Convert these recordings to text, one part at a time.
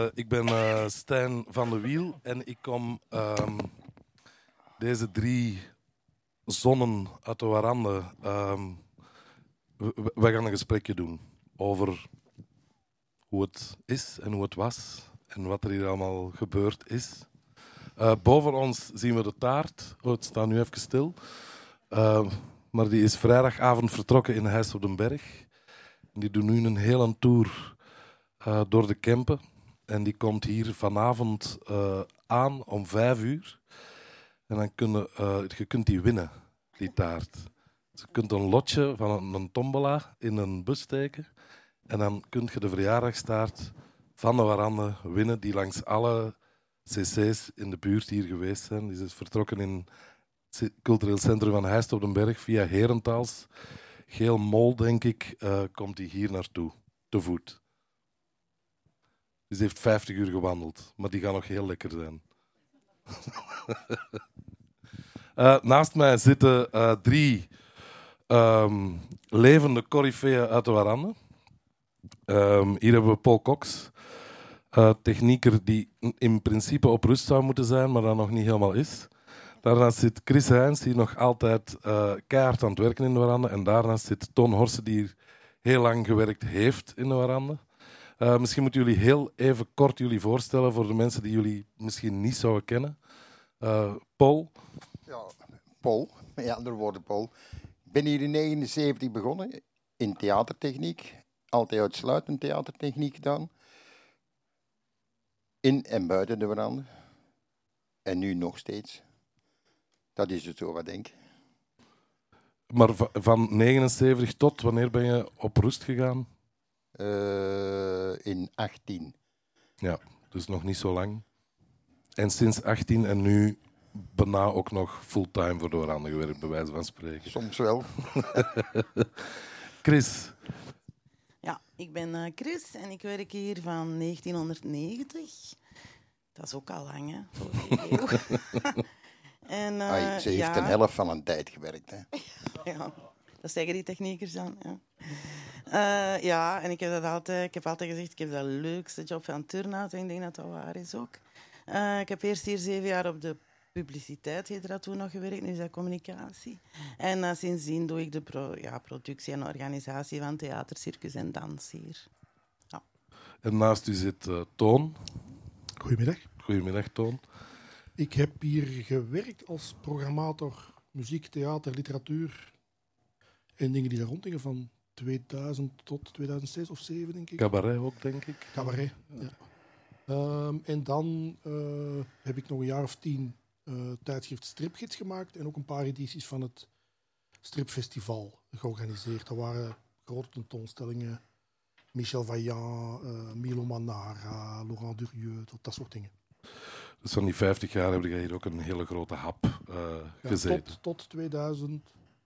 Ik ben Stijn van de Wiel en ik kom deze 3 zonnen uit de warande. Wij gaan een gesprekje doen over hoe het is en hoe het was en wat er hier allemaal gebeurd is. Boven ons zien we de taart. Oh, het staat nu even stil. Maar die is vrijdagavond vertrokken in Heist op den Berg. Die doen nu een hele tour door de Kempen. En die komt hier vanavond aan om 5:00. En dan je kunt die winnen, die taart. Dus je kunt een lotje van een tombola in een bus steken. En dan kun je de verjaardagstaart van de warande winnen, die langs alle cc's in de buurt hier geweest zijn. Die is vertrokken in het cultureel centrum van Heist op den Berg via Herentals. Geel Mol, denk ik, komt hij hier naartoe, te voet. Dus die heeft 50 uur gewandeld, maar die gaan nog heel lekker zijn. Naast mij zitten 3 levende coryfeeën uit de warande. Hier hebben we Paul Cox, technieker die in principe op rust zou moeten zijn, maar dat nog niet helemaal is. Daarnaast zit Chris Heijns, die nog altijd keihard aan het werken in de warande. En daarnaast zit Toon Horsen, die hier heel lang gewerkt heeft in de warande. Misschien moeten jullie heel even kort jullie voorstellen voor de mensen die jullie misschien niet zouden kennen. Paul? Ja, Paul. Met andere woorden, Paul. Ik ben hier in 1979 begonnen in theatertechniek. Altijd uitsluitend theatertechniek gedaan. In en buiten de warande. En nu nog steeds. Dat is het zo wat denk ik. Maar van 79 tot wanneer ben je op rust gegaan? In 18. Ja, dus nog niet zo lang. En sinds 18 en nu bijna ook nog fulltime voor de warande gewerkt, bij wijze van spreken. Soms wel. Chris? Ja, ik ben Chris en ik werk hier van 1990. Dat is ook al lang, hè? Vorige eeuw. En, Ze heeft een helft van een tijd gewerkt. Hè. Ja, dat zeggen die techniekers dan. Ja, en ik heb altijd gezegd, ik heb de leukste job van Turnhout. En ik denk dat dat waar is ook. Ik heb eerst hier 7 jaar op de publiciteit, heette dat toen nog, gewerkt. Nu is dat communicatie. En sindsdien doe ik de productie en organisatie van theater, circus en dans hier. Ja. En naast u zit Toon. Goedemiddag. Goedemiddag, Toon. Ik heb hier gewerkt als programmator muziek, theater, literatuur en dingen die daar rondgingen van 2000 tot 2006 of 2007, denk ik. Cabaret ook, denk ik. Cabaret, ja. En dan heb ik nog een jaar of 10 tijdschrift Stripgids gemaakt en ook een paar edities van het Stripfestival georganiseerd. Dat waren grote tentoonstellingen. Michel Vaillant, Milo Manara, Laurent Durieux, dat soort dingen. Dus van die 50 jaar heb je hier ook een hele grote hap gezeten. Tot 2016,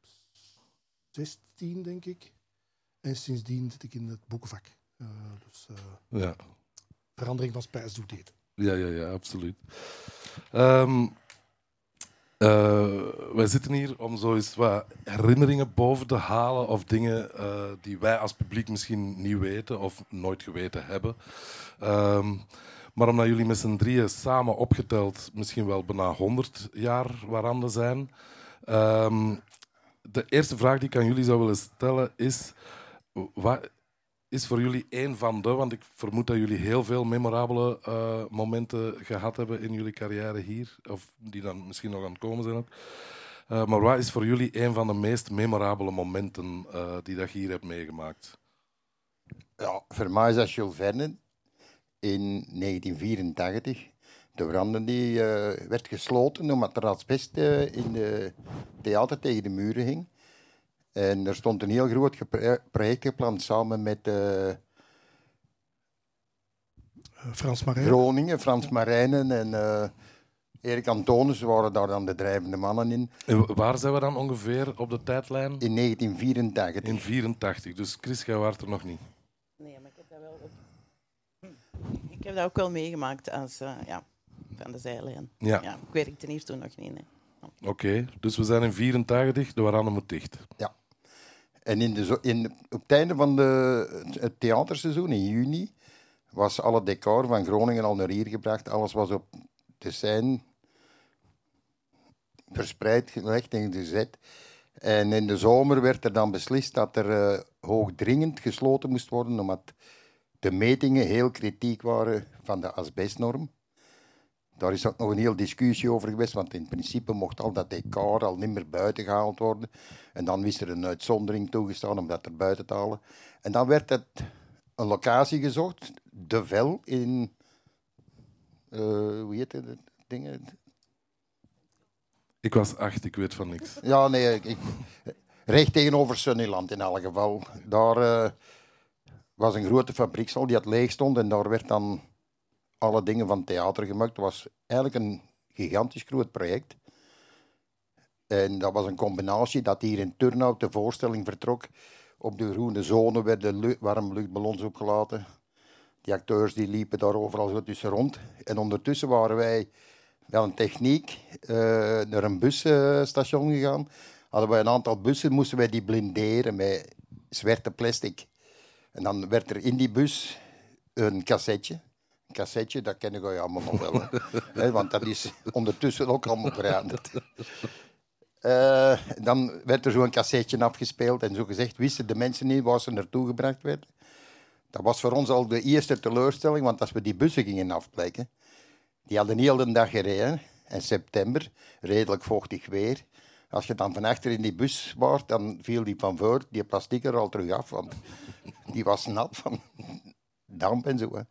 denk ik. En sindsdien zit ik in het boekenvak. Ja. Verandering van spijs doet eten. Ja, absoluut. Wij zitten hier om zo eens wat herinneringen boven te halen of dingen die wij als publiek misschien niet weten of nooit geweten hebben. Maar omdat jullie met z'n drieën samen opgeteld misschien wel bijna 100 jaar warande zijn. De eerste vraag die ik aan jullie zou willen stellen is... Wat is voor jullie één van de... Want ik vermoed dat jullie heel veel memorabele momenten gehad hebben in jullie carrière hier. Of die dan misschien nog aan het komen zijn ook. Maar wat is voor jullie één van de meest memorabele momenten die dat je hier hebt meegemaakt? Ja, voor mij is dat Jules Verne in 1984. De warande die werd gesloten omdat er asbest in de theater tegen de muren hing. En er stond een heel groot project gepland samen met Frans Marijnen. Groningen, Frans Marijnen en Erik Antonis waren daar dan de drijvende mannen in. En waar zijn we dan ongeveer op de tijdlijn? In 1984. In 1984. Dus Chris, jij waart er nog niet. Nee, maar ik heb dat wel Ik heb dat ook wel meegemaakt als van de zijlijn. Ja. Ik werkte hier toen nog niet. Nee. Oké, dus we zijn in 1984, de warande moet dicht. Ja. En op het einde van het theaterseizoen, in juni, was alle decor van Groningen al naar hier gebracht. Alles was op de scène verspreid gelegd en gezet. En in de zomer werd er dan beslist dat er hoogdringend gesloten moest worden, omdat de metingen heel kritiek waren van de asbestnorm. Daar is ook nog een heel discussie over geweest, want in principe mocht al dat decor al niet meer buiten gehaald worden. En dan is er een uitzondering toegestaan om dat er buiten te halen. En dan werd het een locatie gezocht, De Vel in... hoe heet het dingen? Ik was 8, ik weet van niks. Ja, nee, recht tegenover Sunnyland in elk geval. Daar was een grote fabriekshal die leeg stond en daar werd dan alle dingen van theater gemaakt. Het was eigenlijk een gigantisch groot project. En dat was een combinatie dat hier in Turnhout de voorstelling vertrok. Op de groene zone werden warme luchtballons opgelaten. Die acteurs die liepen daar overal zo tussen rond. En ondertussen waren wij wel een techniek naar een busstation gegaan. Hadden wij een aantal bussen, moesten wij die blinderen met zwarte plastic. En dan werd er in die bus een cassetje. Een cassetje, dat kennen jullie allemaal nog wel. Hè, want dat is ondertussen ook allemaal veranderd. Dan werd er zo'n cassetje afgespeeld en zo gezegd wisten de mensen niet waar ze naartoe gebracht werden. Dat was voor ons al de eerste teleurstelling, want als we die bussen gingen afplekken, die hadden heel de dag gereden. In september, redelijk vochtig weer. Als je dan van achter in die bus was, dan viel die van voor, die plastic er al terug af, want die was nat van damp en zo.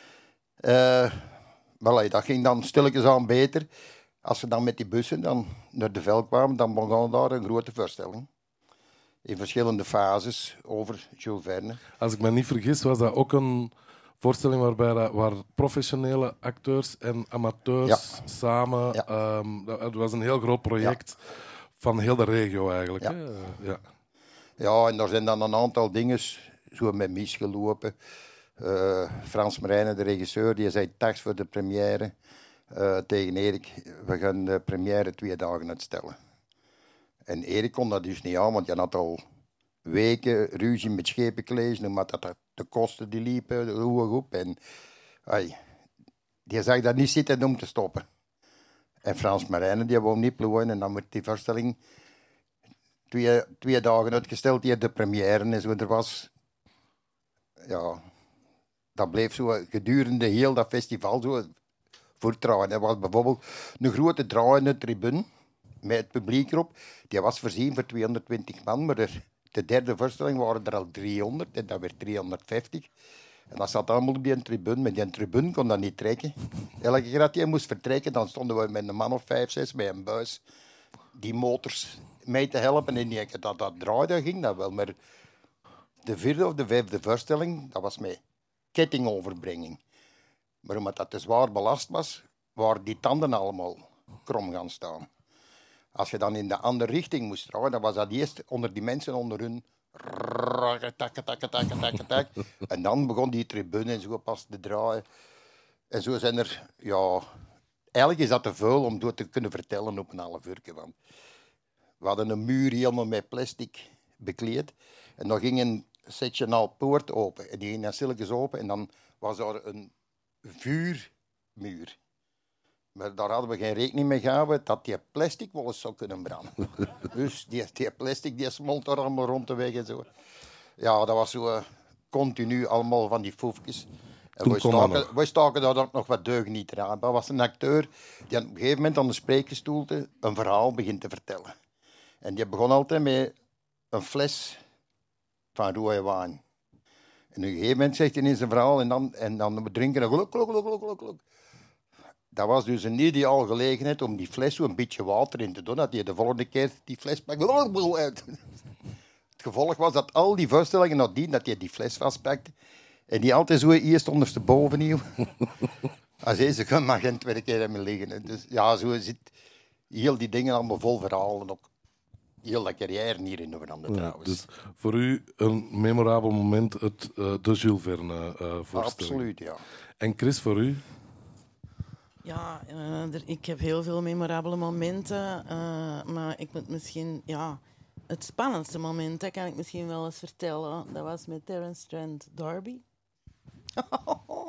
Voilà, dat ging dan stilletjes aan beter. Als we dan met die bussen dan naar de Vel kwamen, dan begon daar een grote voorstelling. In verschillende fases over Jules Verne. Als ik me niet vergis, was dat ook een voorstelling waar professionele acteurs en amateurs samen... Ja. Het was een heel groot project van heel de regio eigenlijk. Ja. Hè? Ja. Ja, en daar zijn dan een aantal dingen zo met misgelopen. Frans Marijnen, de regisseur, die zei tags voor de première tegen Erik, we gaan de première 2 dagen uitstellen. En Erik kon dat dus niet aan, want je had al weken ruzie met Schepencollege, omdat dat de kosten die liepen, hoog op. En die zag dat niet zitten om te stoppen. En Frans Marijnen, die wou niet ploegen en dan werd die voorstelling 2 dagen uitgesteld, die de première en zo. Er was... Ja, dat bleef zo gedurende heel dat festival zo voortdraaien. Er was bijvoorbeeld een grote draaiende tribune met het publiek erop. Die was voorzien voor 220 man, maar de derde voorstelling waren er al 300 en dat werd 350. En dat zat allemaal op die tribune. Met die tribune kon dat niet trekken. Elke keer dat hij moest vertrekken, dan stonden we met een man of 5, 6 bij een buis die motors mee te helpen. En dat draaide ging dat wel. Maar de 4e of de 5e voorstelling, dat was met kettingoverbrenging. Maar omdat dat te zwaar belast was, waren die tanden allemaal krom gaan staan. Als je dan in de andere richting moest draaien, dan was dat eerst onder die mensen onder hun... En dan begon die tribune en zo pas te draaien. En zo zijn er... Ja, eigenlijk is dat te veel om door te kunnen vertellen op een half uur. Want we hadden een muur helemaal met plastic bekleed. En dan ging een sectional poort open. En die ging dan stilletjes open. En dan was daar een vuurmuur. Maar daar hadden we geen rekening mee gehouden dat die plastic wel eens zou kunnen branden. Dus die plastic die smolt daar allemaal rond de weg en zo. Ja, dat was zo continu allemaal van die foefjes. En wij staken daar ook nog wat deugnieten aan. Dat was een acteur die op een gegeven moment aan de spreekgestoelte een verhaal begint te vertellen. En die begon altijd met een fles van rode wijn. En op een gegeven moment zegt hij in zijn verhaal en dan we drinken en gluk, gluk, gluk, gluk, gluk. Dat was dus een ideaal gelegenheid om die fles zo een beetje water in te doen, dat je de volgende keer die fles pakt. Het gevolg was dat al die voorstellingen nadien, dat je die fles vastpakte en die altijd zo eerst ondersteboven hield. Als deze gun mag geen 2 keer hebben liggen. Dus ja, zo zit heel die dingen allemaal vol verhalen ook. Heel de carrière hier in de veranderd trouwens. Dus voor u een memorabel moment, de Jules Verne voorstelling. Absoluut, ja. En Chris, voor u? Ja, ik heb heel veel memorabele momenten, maar ik moet misschien... Ja, het spannendste moment, dat kan ik misschien wel eens vertellen. Dat was met Terence Trent D'Arby.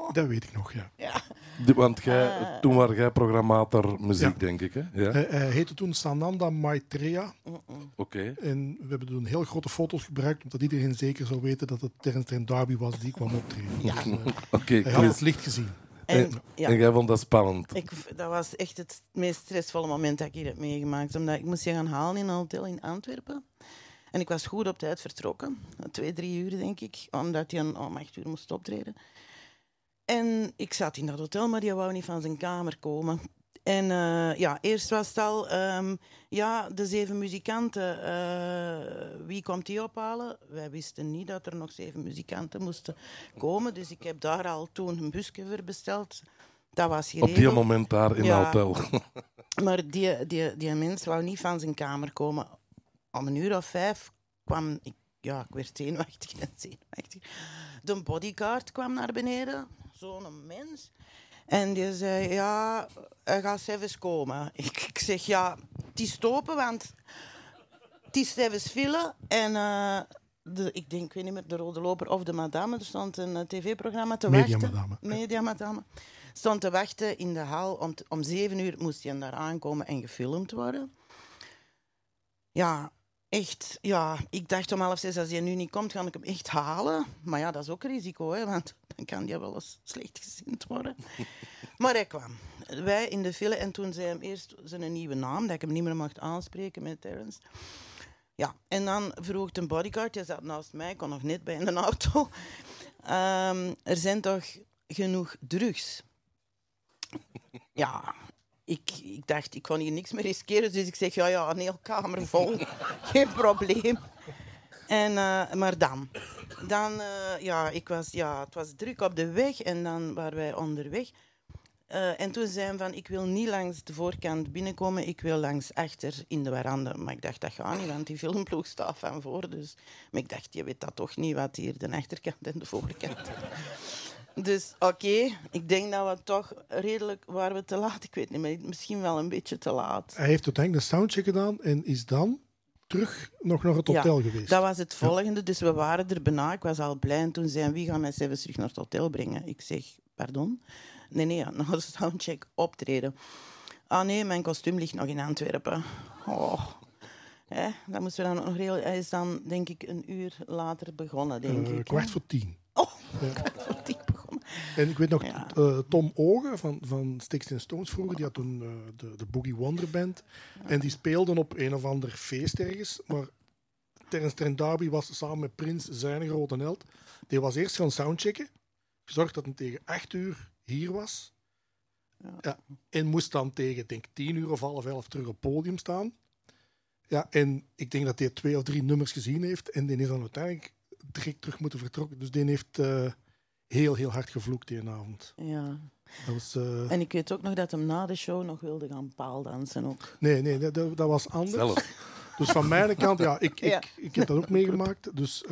Dat weet ik nog, ja. Ja. Want toen was jij programmator muziek, Ja. denk ik. Hè? Ja? Hij heette toen Sananda Maitreya. Oké. En we hebben toen heel grote foto's gebruikt, omdat iedereen zeker zou weten dat het Terence Trent D'Arby was die kwam optreden. Ja. Dus, Oké, hij had Chris. het licht gezien. En, ja. En jij vond dat spannend? Dat was echt het meest stressvolle moment dat ik hier heb meegemaakt. Omdat ik moest je gaan halen in een hotel in Antwerpen. En ik was goed op tijd vertrokken. 2-3 uur, denk ik. Omdat hij om 8 uur moest optreden. En ik zat in dat hotel, maar die wou niet van zijn kamer komen. En eerst was het al... de 7 muzikanten, wie komt die ophalen? Wij wisten niet dat er nog 7 muzikanten moesten komen. Dus ik heb daar al toen een busje voor besteld. Dat was geregeld. Op die moment daar in het hotel. Maar die mens wou niet van zijn kamer komen. Om 5:00 kwam ik... Ja, ik werd zenuwachtig en zenuwachtig. De bodyguard kwam naar beneden. Zo'n mens. En die zei, ja, hij gaat zelfs komen. Ik zeg, ja, het is stoppen, want het is zelfs file. En ik denk, ik weet niet meer, de Rode Loper of de Madame. Er stond een tv-programma te wachten. Mediamadame. Mediamadame. Stond te wachten in de hal. Om 7 uur moest hij daar aankomen en gefilmd worden. Ja, echt. Ja, ik dacht om 5:30, als hij nu niet komt, ga ik hem echt halen. Maar ja, dat is ook een risico, hè, want dan kan hij wel eens slecht gezind worden. Maar hij kwam. Wij in de file en toen zei hij eerst zijn nieuwe naam, dat ik hem niet meer mocht aanspreken met Terence. Ja, en dan vroeg de bodyguard, die zat naast mij, ik kon nog net bij in de auto. Er zijn toch genoeg drugs? Ja, ik dacht, ik kon hier niks meer riskeren, dus ik zeg, ja, een hele kamer vol, geen probleem. En, maar dan het was druk op de weg en dan waren wij onderweg. En toen zei hij van, ik wil niet langs de voorkant binnenkomen, ik wil langs achter in de veranda. Maar ik dacht, dat gaat niet, want die filmploeg staat van voor. Dus. Maar ik dacht, je weet dat toch niet, wat hier de achterkant en de voorkant. Dus oké, ik denk dat we toch redelijk waren we te laat. Ik weet niet, maar misschien wel een beetje te laat. Hij heeft uiteindelijk de soundcheck gedaan en is dan terug nog naar het hotel geweest. Dat was het volgende. Dus we waren er bijna. Ik was al blij. En toen zei hij, wie gaat mij zelfs terug naar het hotel brengen? Ik zeg, pardon? Nee, nog een soundcheck optreden. Ah nee, mijn kostuum ligt nog in Antwerpen. Oh. Dat moesten we dan nog hij is dan, denk ik, een uur later begonnen, denk ik. 9:15. Oh, Ja. 9:15 begonnen. En ik weet nog, Ja. Tom Oge van Sticks and Stones vroeger, die had toen de Boogie Wonder Band. En die speelden op een of ander feest ergens. Maar Terence Trent D'Arby was samen met Prince zijn grote held. Die was eerst gaan soundchecken. Gezorgd dat hij tegen 8 uur hier was. Ja, en moest dan tegen, denk 10 uur of 10:30 terug op het podium staan. Ja, en ik denk dat hij 2 of 3 nummers gezien heeft. En die is dan uiteindelijk direct terug moeten vertrokken. Dus die heeft heel, heel hard gevloekt die avond. Ja. Dat was, En ik weet ook nog dat hem na de show nog wilde gaan paaldansen ook. nee, dat was anders. Zelf. Dus van mijn kant, ja, ik heb dat ook meegemaakt. Dus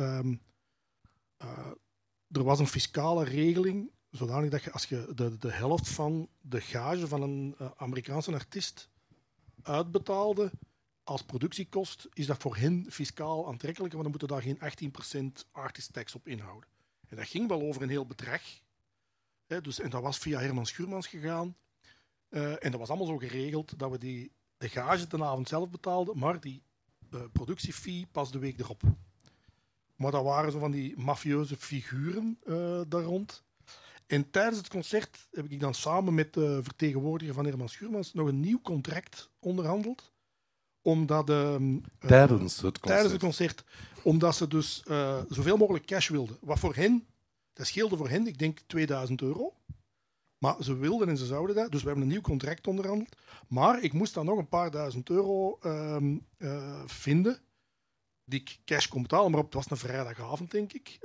er was een fiscale regeling, zodanig dat je als je de helft van de gage van een Amerikaanse artiest uitbetaalde als productiekost, is dat voor hen fiscaal aantrekkelijker, want dan moeten daar geen 18% artist tax op inhouden. En dat ging wel over een heel bedrag. Hè, dus, en dat was via Herman Schuurmans gegaan. En dat was allemaal zo geregeld dat we de gage ten avond zelf betaalden, maar die productiefee pas de week erop. Maar dat waren zo van die mafieuze figuren daar rond. En tijdens het concert heb ik dan samen met de vertegenwoordiger van Herman Schuurmans nog een nieuw contract onderhandeld. Omdat Tijdens het concert. Omdat ze dus zoveel mogelijk cash wilden. Wat voor hen, dat scheelde voor hen, ik denk €2000. Maar ze wilden en ze zouden dat. Dus we hebben een nieuw contract onderhandeld. Maar ik moest dan nog een paar €1000 vinden. Die ik cash kon betalen. Maar het was een vrijdagavond, denk ik.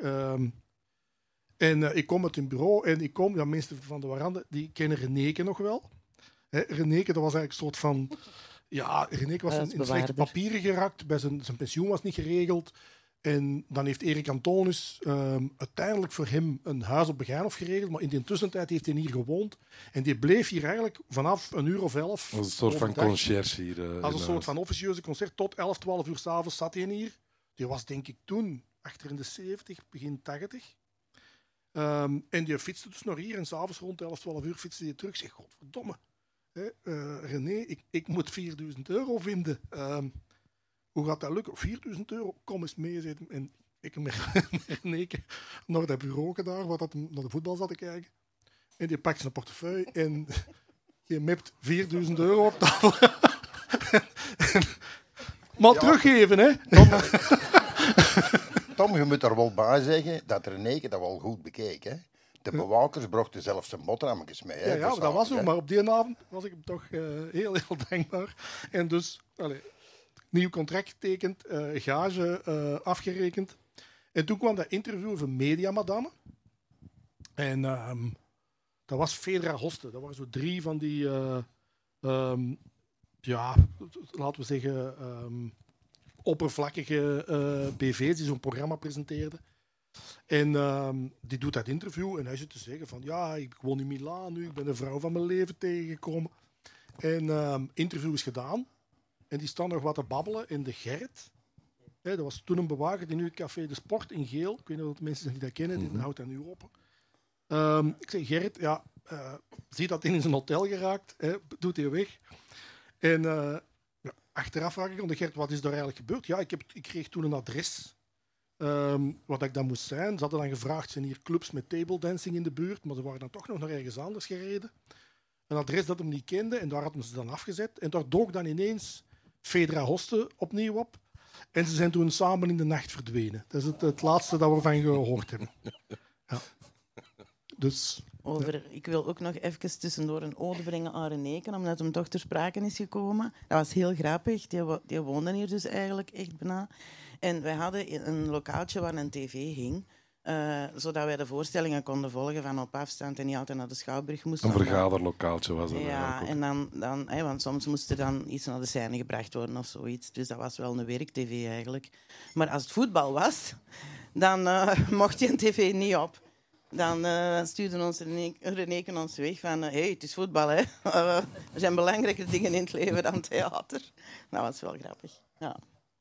En ik kom uit een bureau. En mensen van de Warande, die kennen Reneke nog wel. Reneke, dat was eigenlijk een soort van... Ja, Reneke was in slechte papieren geraakt. Bij zijn pensioen was niet geregeld. En dan heeft Erik Antonis uiteindelijk voor hem een huis op Begijnhof geregeld. Maar in de tussentijd heeft hij hier gewoond. En die bleef hier eigenlijk vanaf 11:00. Als een soort van conciërge hier. Als een soort van officieuze concert. Tot 11, 12 uur 's avonds zat hij hier. Die was denk ik toen achter in de 70, begin 80. En die fietste dus naar hier en s'avonds rond 11, 12 uur fietste hij terug. Ik zeg, godverdomme. René, ik moet €4.000 vinden. Hoe gaat dat lukken? €4.000, kom eens mee. Zei hij. En ik met René naar dat bureau daar, waar dat naar de voetbal zat te kijken. En die pakt zijn portefeuille en je mept €4.000 op tafel. Maar ja, teruggeven, hè? Tom, je moet er wel bij zeggen dat René dat wel goed bekeek. Hè? De bewakers brachten zelfs zijn boterhammetjes mee. Hè, ja, dat was zo. Maar op die avond was ik hem toch heel dankbaar. En dus, nieuw contract getekend, gage afgerekend. En toen kwam dat interview van Media Madame. En dat was Fedra Hoste. Dat waren zo 3 van die, laten we zeggen, oppervlakkige BV's die zo'n programma presenteerden. En die doet dat interview en hij zit te zeggen van ja, ik woon in Milaan nu, ik ben de vrouw van mijn leven tegengekomen. En interview is gedaan en die staan nog wat te babbelen in de Gerrit. Dat was toen een bewaker die nu het Café de Sport in Geel, ik weet niet of de mensen die dat kennen, die houdt dat nu open. Ik zeg Gerrit, zie dat hij in zijn hotel geraakt, doet hij weg. En achteraf vraag ik aan de Gerrit, wat is er eigenlijk gebeurd? Ja, ik kreeg toen een adres. Wat ik dan moest zijn. Ze hadden dan gevraagd, zijn hier clubs met table dancing in de buurt, maar ze waren dan toch nog naar ergens anders gereden. Een adres dat hem niet kende en daar hadden ze dan afgezet. En daar dook dan ineens Fedra Hoste opnieuw op. En ze zijn toen samen in de nacht verdwenen. Dat is het laatste dat we van gehoord hebben. Ja. Dus, Ik wil ook nog even tussendoor een ode brengen aan Reneke, omdat hem toch ter sprake is gekomen. Dat was heel grappig. Die woonde hier dus eigenlijk echt bijna. En wij hadden een lokaaltje waar een tv hing, zodat wij de voorstellingen konden volgen van op afstand en niet altijd naar de Schouwburg moesten. Een vergaderlokaaltje was dat. Ja, en dan, want soms moest er dan iets naar de scène gebracht worden of zoiets. Dus dat was wel een werk-tv eigenlijk. Maar als het voetbal was, dan mocht je een tv niet op. Dan stuurde ons Reneke ons weg van hey, het is voetbal, hè. Er zijn belangrijke dingen in het leven dan theater. Dat was wel grappig, ja.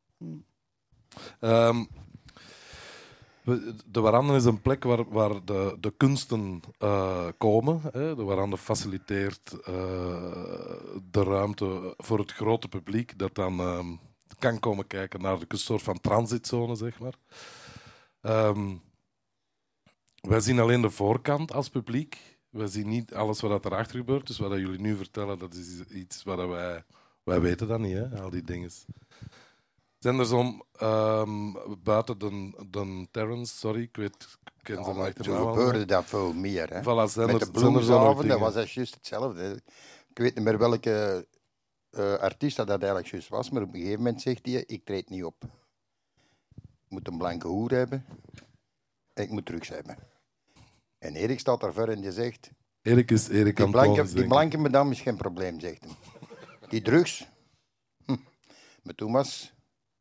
De Warande is een plek waar de kunsten komen. Hè. De Warande faciliteert de ruimte voor het grote publiek dat dan kan komen kijken naar een soort van transitzone, zeg maar. Wij zien alleen de voorkant als publiek. Wij zien niet alles wat erachter gebeurt. Dus wat jullie nu vertellen, dat is iets wat wij weten dat niet, hè, al die dingen. Zijn er zo'n buiten de Terrence, sorry, ik ken zijn achternaam al. Zo gebeurde dat veel meer. Hè. Voilà, met de bluesavond, dat was dat juist hetzelfde. Ik weet niet meer welke artiest dat eigenlijk juist was, maar op een gegeven moment zegt hij, ik treed niet op. Ik moet een blanke hoer hebben en ik moet drugs hebben. En Erik staat daar voor en die zegt... Erik is Erik Antonis, die blanke madame is geen probleem, zegt hij. Die drugs... Maar toen was...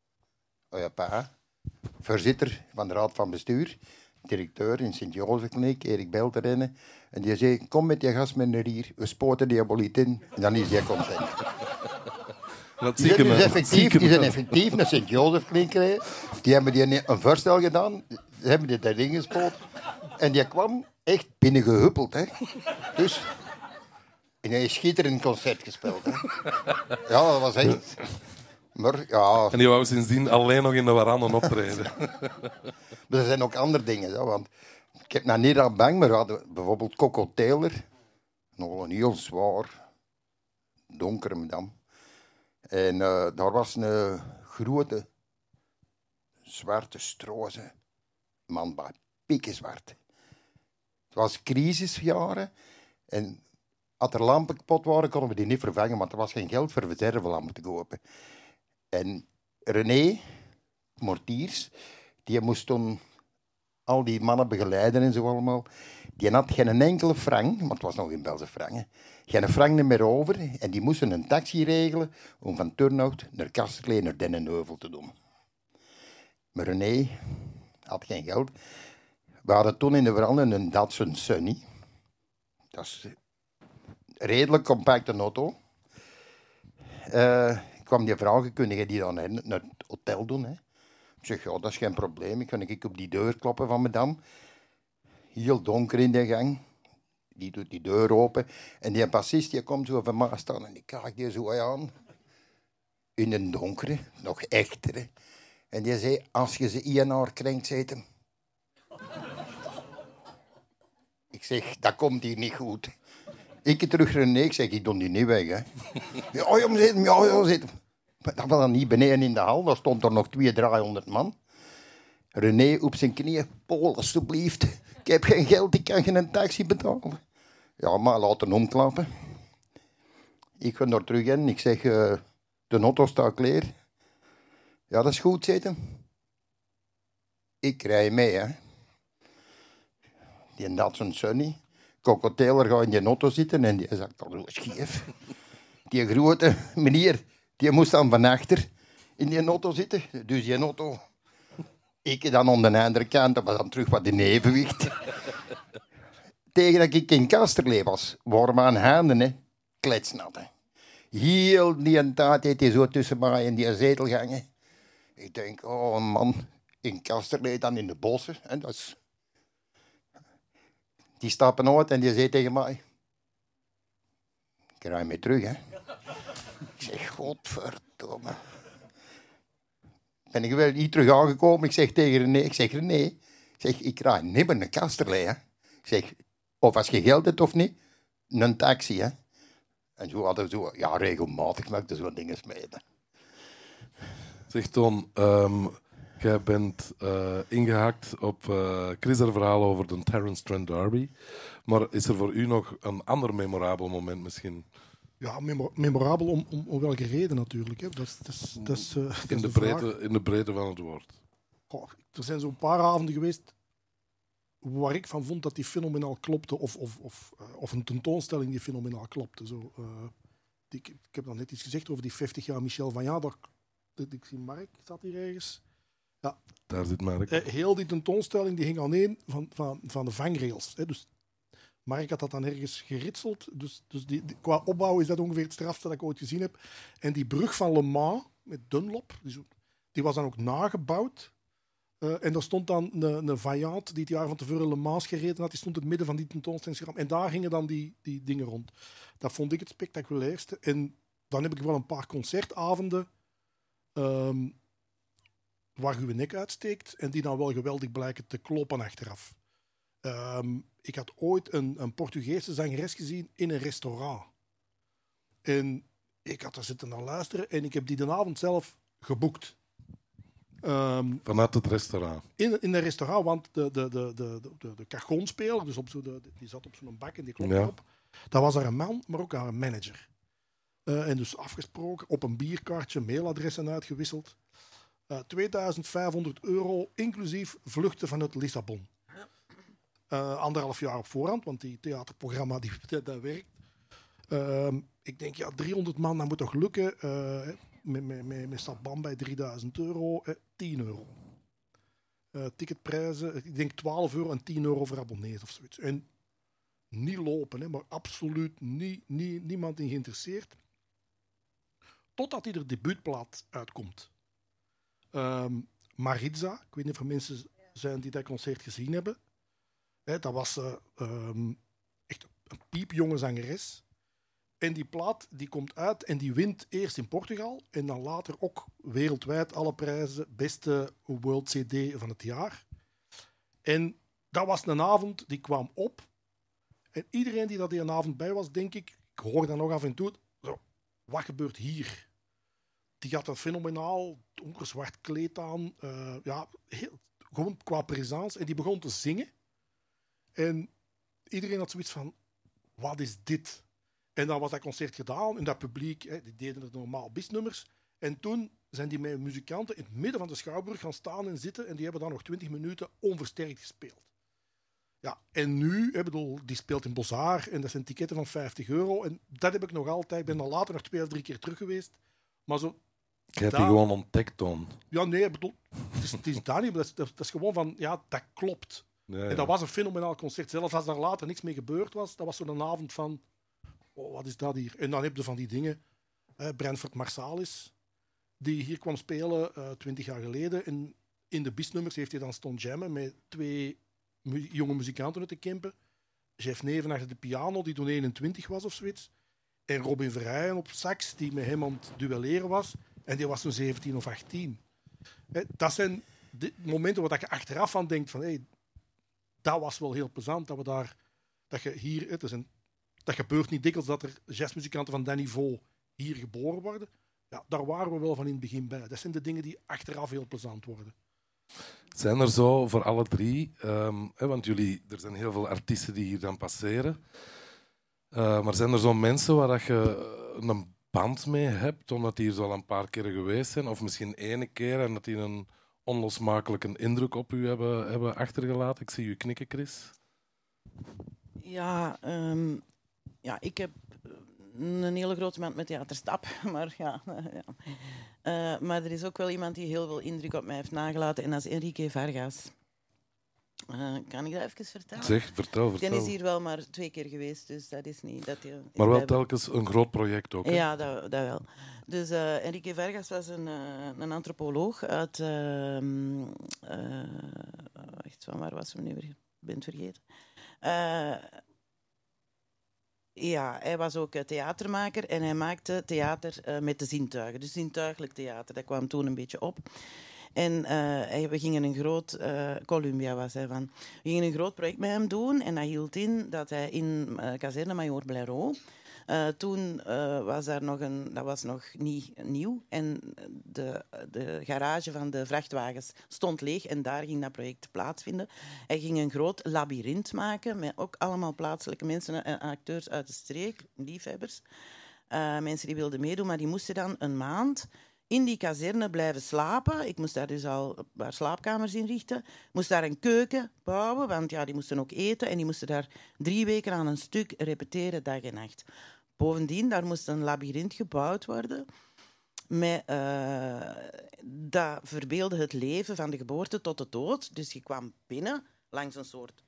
voorzitter van de raad van bestuur, directeur in Sint-Jozef-kliniek, Erik Belterenne. En die zei, kom met je gast met naar hier, we spoten die aboliet in. En dan is hij content. Die zijn effectief naar Sint-Jozef-kliniek gereden. Die hebben die een voorstel gedaan, ze hebben die daarin gespoten. En die kwam echt binnengehuppeld. Hè. Dus... En hij is schitterend concert gespeeld. Hè. Ja, dat was echt... Maar, ja. En die wou sindsdien alleen nog in de Waranden optreden. Maar er zijn ook andere dingen. Hè, want ik heb nou niet aan bang, maar we hadden bijvoorbeeld Coco Taylor. Nog een heel zwaar, donkere madame. En daar was een grote, zwarte, stroze man bij. Piekenzwart. Het was crisisjaren. En als er lampen kapot waren, konden we die niet vervangen, want er was geen geld voor reservelampen te kopen. En René Mortiers, die moest toen al die mannen begeleiden en zo allemaal. Die had geen enkele frank, want het was nog in Belgische frank, geen frank meer over. En die moesten een taxi regelen om van Turnhout naar Kasterlee naar Dennenheuvel te doen. Maar René had geen geld. We hadden toen in de verandering een Datsun Sunny. Dat is een redelijk compacte auto. Kwam die vragen, kun je die dan naar het hotel doen? Hè? Ik zeg, ja, dat is geen probleem. Ik kan op die deur kloppen van madame. heel donker in de gang. Die doet die deur open. En die bassist die komt zo van mij staan en ik kijk die zo aan. In een donkere, nog echtere. En die zei, als je ze 1 jaar krenkt, zei hem. Ik zeg, dat komt hier niet goed. Ik terug René, ik zeg, ik doe die niet weg. Hè. Ja, zit hem, ja, zit hem. Maar dat was dan niet beneden in de hal, daar stond er nog 200-300 man. René op zijn knieën, Paul, alsjeblieft. Ik heb geen geld, ik kan geen taxi betalen. Ja, maar laat hem omklappen. Ik ga daar terug in, ik zeg, de auto staat klaar. Ja, dat is goed, zegt hem. Ik rij mee, hè. Die had zo'n Sunny. Coco Taylor gaat in die auto zitten en die zegt al zo scheef. Die grote meneer, die moest dan van achter in die auto zitten. Dus die auto... Ik dan aan de andere kant, dat was dan terug wat in evenwicht. Tegen dat ik in Kasterlee was, waren mijn handen, hè, kletsnat. Hè. Heel die tijd heeft hij zo tussen mij in die zetel gehangen. Ik denk, oh man, in Kasterlee dan in de bossen. Hè, dat is... Die stappen uit en die zei tegen mij... Ik rij mee terug, hè. Ik zeg, godverdomme. Ben ik wel niet terug aangekomen. Ik zeg tegen René, ik rij niet meer een Kasterlee, hè. Ik zeg, of als je geld hebt of niet, een taxi, hè. En zo hadden we zo, ja, regelmatig maakte zo'n dingen mee. Zeg Toon, jij bent ingehaakt op Chris' verhaal over de Terence Trent D'Arby. Maar is er voor u nog een ander memorabel moment misschien? Ja, memorabel om welke reden natuurlijk. Hè. Dat is In de breedte van het woord. Goh, er zijn zo'n paar avonden geweest waar ik van vond dat die fenomenaal klopte. Of een tentoonstelling die fenomenaal klopte. Zo, ik heb dan net iets gezegd over die 50 jaar Michel van Ja. Ik zie Mark, staat hier ergens. Ja. Daar zit Mark. Heel die tentoonstelling die hing aan één van de vangrails. Hè. Dus Mark had dat dan ergens geritseld. Dus qua opbouw is dat ongeveer het strafste dat ik ooit gezien heb. En die brug van Le Mans met Dunlop, die was dan ook nagebouwd. En daar stond dan een Vaillant die het jaar van tevoren Le Mans gereden had. Die stond in het midden van die tentoonstelling. En daar gingen dan die dingen rond. Dat vond ik het spectaculairste. En dan heb ik wel een paar concertavonden waar je nek uitsteekt en die dan wel geweldig blijken te kloppen achteraf. Ik had ooit een Portugese zangeres gezien in een restaurant. En ik had er zitten naar luisteren en ik heb die de avond zelf geboekt. Vanuit het restaurant? In een restaurant, want de cajonspeler, dus die zat op zo'n bak en die klopte op. Dat was haar een man, maar ook haar manager. En dus afgesproken, op een bierkaartje, mailadressen uitgewisseld. €2500 inclusief vluchten vanuit Lissabon. 1,5 jaar op voorhand, want die theaterprogramma dat werkt. Ik denk, ja, 300 man, dat moet toch lukken. Met Saban bij €3000, €10. Ticketprijzen, ik denk €12 en €10 voor abonnees of zoiets. En niet lopen, hè, maar absoluut niemand in geïnteresseerd. Totdat hij er debuutplaat uitkomt. Maritza, ik weet niet of er mensen zijn die dat concert gezien hebben. Dat was echt een piepjonge zangeres. En die plaat die komt uit en die wint eerst in Portugal en dan later ook wereldwijd alle prijzen. Beste World CD van het jaar. En dat was een avond die kwam op. En iedereen die een avond bij was, denk ik hoor dat nog af en toe. Zo, wat gebeurt hier? Die had een fenomenaal donkerzwart kleed aan. Gewoon qua présence. En die begon te zingen. En iedereen had zoiets van, wat is dit? En dan was dat concert gedaan en dat publiek, die deden er normaal bisnummers. En toen zijn die met muzikanten in het midden van de Schouwburg gaan staan en zitten en die hebben dan nog 20 minuten onversterkt gespeeld. Ja, en nu, die speelt in Bozar en dat zijn ticketten van €50. En dat heb ik nog altijd. Ik ben dan later nog 2 of 3 keer terug geweest. Maar zo... Je hebt die gewoon ontdekt dan? Ja, nee, het is daar niet. Dat is gewoon van, ja, dat klopt. Ja. En dat was een fenomenaal concert. Zelfs als daar later niks mee gebeurd was, dat was zo'n avond van... Oh, wat is dat hier? En dan heb je van die dingen. Branford Marsalis, die hier kwam spelen 20 jaar geleden. En in de bisnummers heeft hij dan stond jammen met 2 jonge muzikanten uit de Kempen. Jeff Neven achter de piano, die toen 21 was of zoiets. En Robin Verheijen op sax, die met hem aan het duelleren was. En die was toen 17 of 18. Dat zijn de momenten waar je achteraf aan denkt van... Hey, dat was wel heel plezant, dat we daar... Dat je hier... Dat gebeurt niet dikwijls dat er jazzmuzikanten van dat niveau hier geboren worden. Ja, daar waren we wel van in het begin bij. Dat zijn de dingen die achteraf heel plezant worden. Zijn er zo voor alle drie, want er zijn heel veel artiesten die hier dan passeren, maar zijn er zo mensen waar dat je een band mee hebt, omdat die hier zo al een paar keer geweest zijn, of misschien ene keer en dat die een onlosmakelijke indruk op u hebben achtergelaten? Ik zie u knikken, Chris. Ja, ik heb een hele grote band met Theaterstap, maar ja. Maar er is ook wel iemand die heel veel indruk op mij heeft nagelaten en dat is Enrique Vargas. Kan ik dat even vertellen? Zeg, vertel. Die is hier wel maar 2 keer geweest, dus dat is niet... Maar wel telkens een groot project ook, hè? Ja, dat wel. Dus Enrique Vargas was een antropoloog uit... wacht, waar was hem nu weer? Ik ben het vergeten. Ja, hij was ook theatermaker en hij maakte theater met de zintuigen. Dus zintuigelijk theater, dat kwam toen een beetje op. En we gingen een groot... Columbia was hij van. We gingen een groot project met hem doen en dat hield in dat hij in Kazerne Major Blaireau... toen was daar nog dat was nog niet nieuw en de garage van de vrachtwagens stond leeg en daar ging dat project plaatsvinden. Hij ging een groot labyrint maken met ook allemaal plaatselijke mensen en acteurs uit de streek, liefhebbers. Mensen die wilden meedoen, maar die moesten dan een maand in die kazerne blijven slapen. Ik moest daar dus al een paar slaapkamers inrichten. Ik moest daar een keuken bouwen, want ja, die moesten ook eten en die moesten daar 3 weken aan een stuk repeteren, dag en nacht. Bovendien, daar moest een labyrint gebouwd worden. Dat verbeelde het leven van de geboorte tot de dood. Dus je kwam binnen langs een soort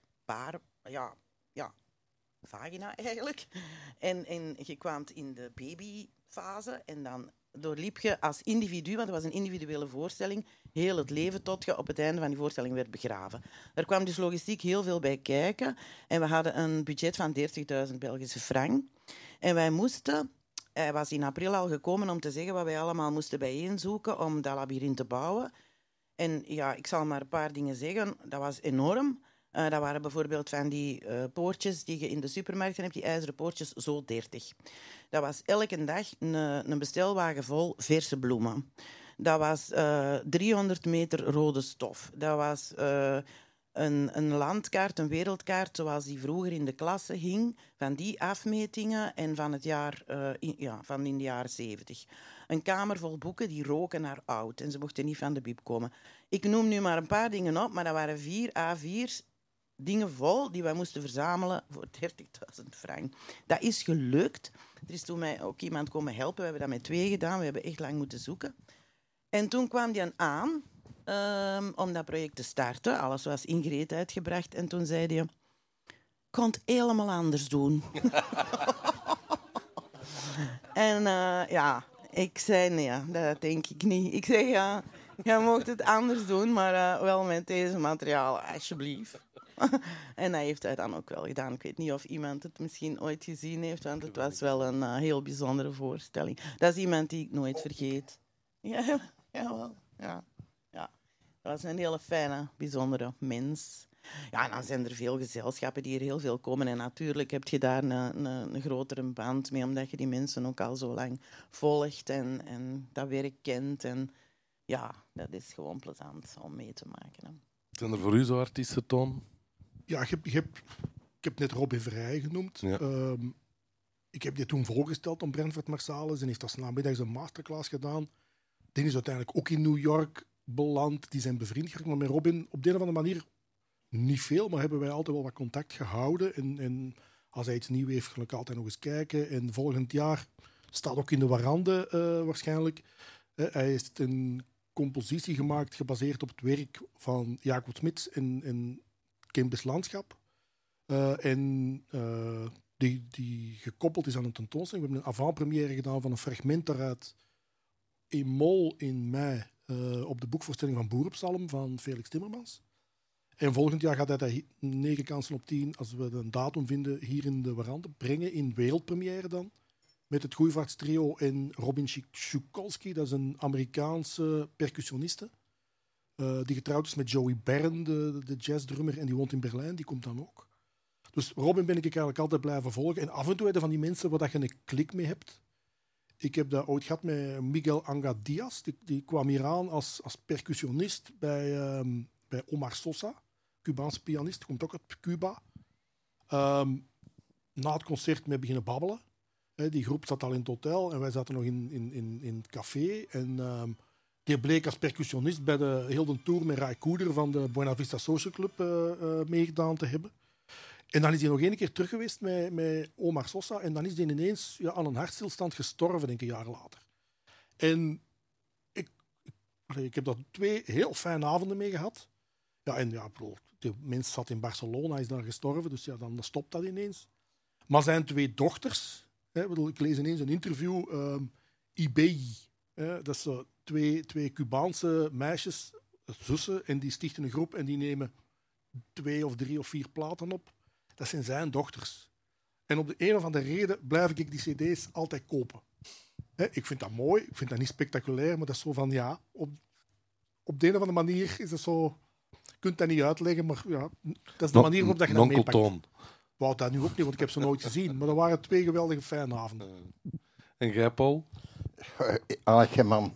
vagina eigenlijk. En je kwam in de babyfase en dan doorliep je als individu, want het was een individuele voorstelling, heel het leven tot je op het einde van die voorstelling werd begraven. Er kwam dus logistiek heel veel bij kijken en we hadden een budget van 30.000 Belgische frank. En wij moesten, hij was in april al gekomen om te zeggen wat wij allemaal moesten bijeenzoeken om dat labyrint te bouwen. En ja, ik zal maar een paar dingen zeggen, dat was enorm. Dat waren bijvoorbeeld van die poortjes die je in de supermarkten hebt, die ijzeren poortjes, zo 30. Dat was elke dag een bestelwagen vol verse bloemen. Dat was 300 meter rode stof. Dat was een landkaart, een wereldkaart, zoals die vroeger in de klasse hing, van die afmetingen en van het jaar, van in de jaren 70. Een kamer vol boeken die roken naar oud en ze mochten niet van de bib komen. Ik noem nu maar een paar dingen op, maar dat waren 4 A4's dingen vol die wij moesten verzamelen voor 30.000 frank. Dat is gelukt. Er is toen mij ook iemand komen helpen. We hebben dat met 2 gedaan. We hebben echt lang moeten zoeken. En toen kwam die aan om dat project te starten. Alles was ingereed uitgebracht. En toen zei hij... Ik kon het helemaal anders doen. En ik zei nee, dat denk ik niet. Ik zei ja, jij mocht het anders doen, maar wel met deze materiaal, alsjeblieft. En dat heeft hij dan ook wel gedaan. Ik weet niet of iemand het misschien ooit gezien heeft, want het was wel een heel bijzondere voorstelling. Dat is iemand die ik nooit vergeet. Ja, jawel. Ja. Dat was een hele fijne, bijzondere mens. Ja, en dan zijn er veel gezelschappen die hier heel veel komen. En natuurlijk heb je daar een grotere band mee, omdat je die mensen ook al zo lang volgt en dat werk kent. En ja, dat is gewoon plezant om mee te maken. Hè. Zijn er voor u zo artiesten, Toon? Ja, ik heb net Robin Verheijen genoemd. Ja. Ik heb die toen voorgesteld om Brentford Marsalis en heeft als namiddags een masterclass gedaan. Die is uiteindelijk ook in New York beland. Die zijn bevriend geraakt, maar met Robin op de een of andere manier niet veel, maar hebben wij altijd wel wat contact gehouden. En als hij iets nieuws heeft, ga ik altijd nog eens kijken. En volgend jaar staat ook in de warande waarschijnlijk. Hij heeft een compositie gemaakt gebaseerd op het werk van Jacob Smits en Kempis Landschap. Die gekoppeld is aan een tentoonstelling. We hebben een avant-première gedaan van een fragment daaruit in Mol in mei op de boekvoorstelling van Boerenpsalm van Felix Timmermans. En volgend jaar gaat hij dat 9 kansen op 10, als we een datum vinden, hier in de Warande brengen, in wereldpremière dan. Met het Goeievaartstrio en Robin Schukolski, dat is een Amerikaanse percussioniste. Die getrouwd is met Joey Bern, de jazzdrummer, en die woont in Berlijn, die komt dan ook. Dus Robin ben ik eigenlijk altijd blijven volgen. En af en toe heb je van die mensen waar je een klik mee hebt. Ik heb dat ooit gehad met Miguel Anga Diaz. Die kwam hier aan als percussionist bij Omar Sosa, Cubaanse pianist, komt ook uit Cuba. Na het concert mee beginnen babbelen. Die groep zat al in het hotel en wij zaten nog in het café. En die bleek als percussionist bij de hele tour met Ray Koeder van de Buena Vista Social Club meegedaan te hebben. En dan is hij nog één keer terug geweest met Omar Sosa. En dan is hij ineens aan een hartstilstand gestorven, denk ik, een jaar later. En ik heb daar 2 heel fijne avonden mee gehad. Ja, en ja, de mens zat in Barcelona, is daar gestorven. Dus ja, dan stopt dat ineens. Maar zijn 2 dochters... Ik lees ineens een interview. Ibei. Dat zijn 2 Cubaanse meisjes, zussen. En die stichten een groep en die nemen 2 of 3 of 4 platen op. Dat zijn zijn dochters. En op de een of andere reden blijf ik die cd's altijd kopen. Ik vind dat mooi. Ik vind dat niet spectaculair. Maar dat is zo van, ja... Op de een of andere manier is het zo... Je kunt dat niet uitleggen, maar ja, dat is de manier waarop dat je dat meepakt. Wou dat nu ook niet, want ik heb ze nooit gezien. Maar dat waren 2 geweldige fijne avonden. En jij, Paul? Ach, man.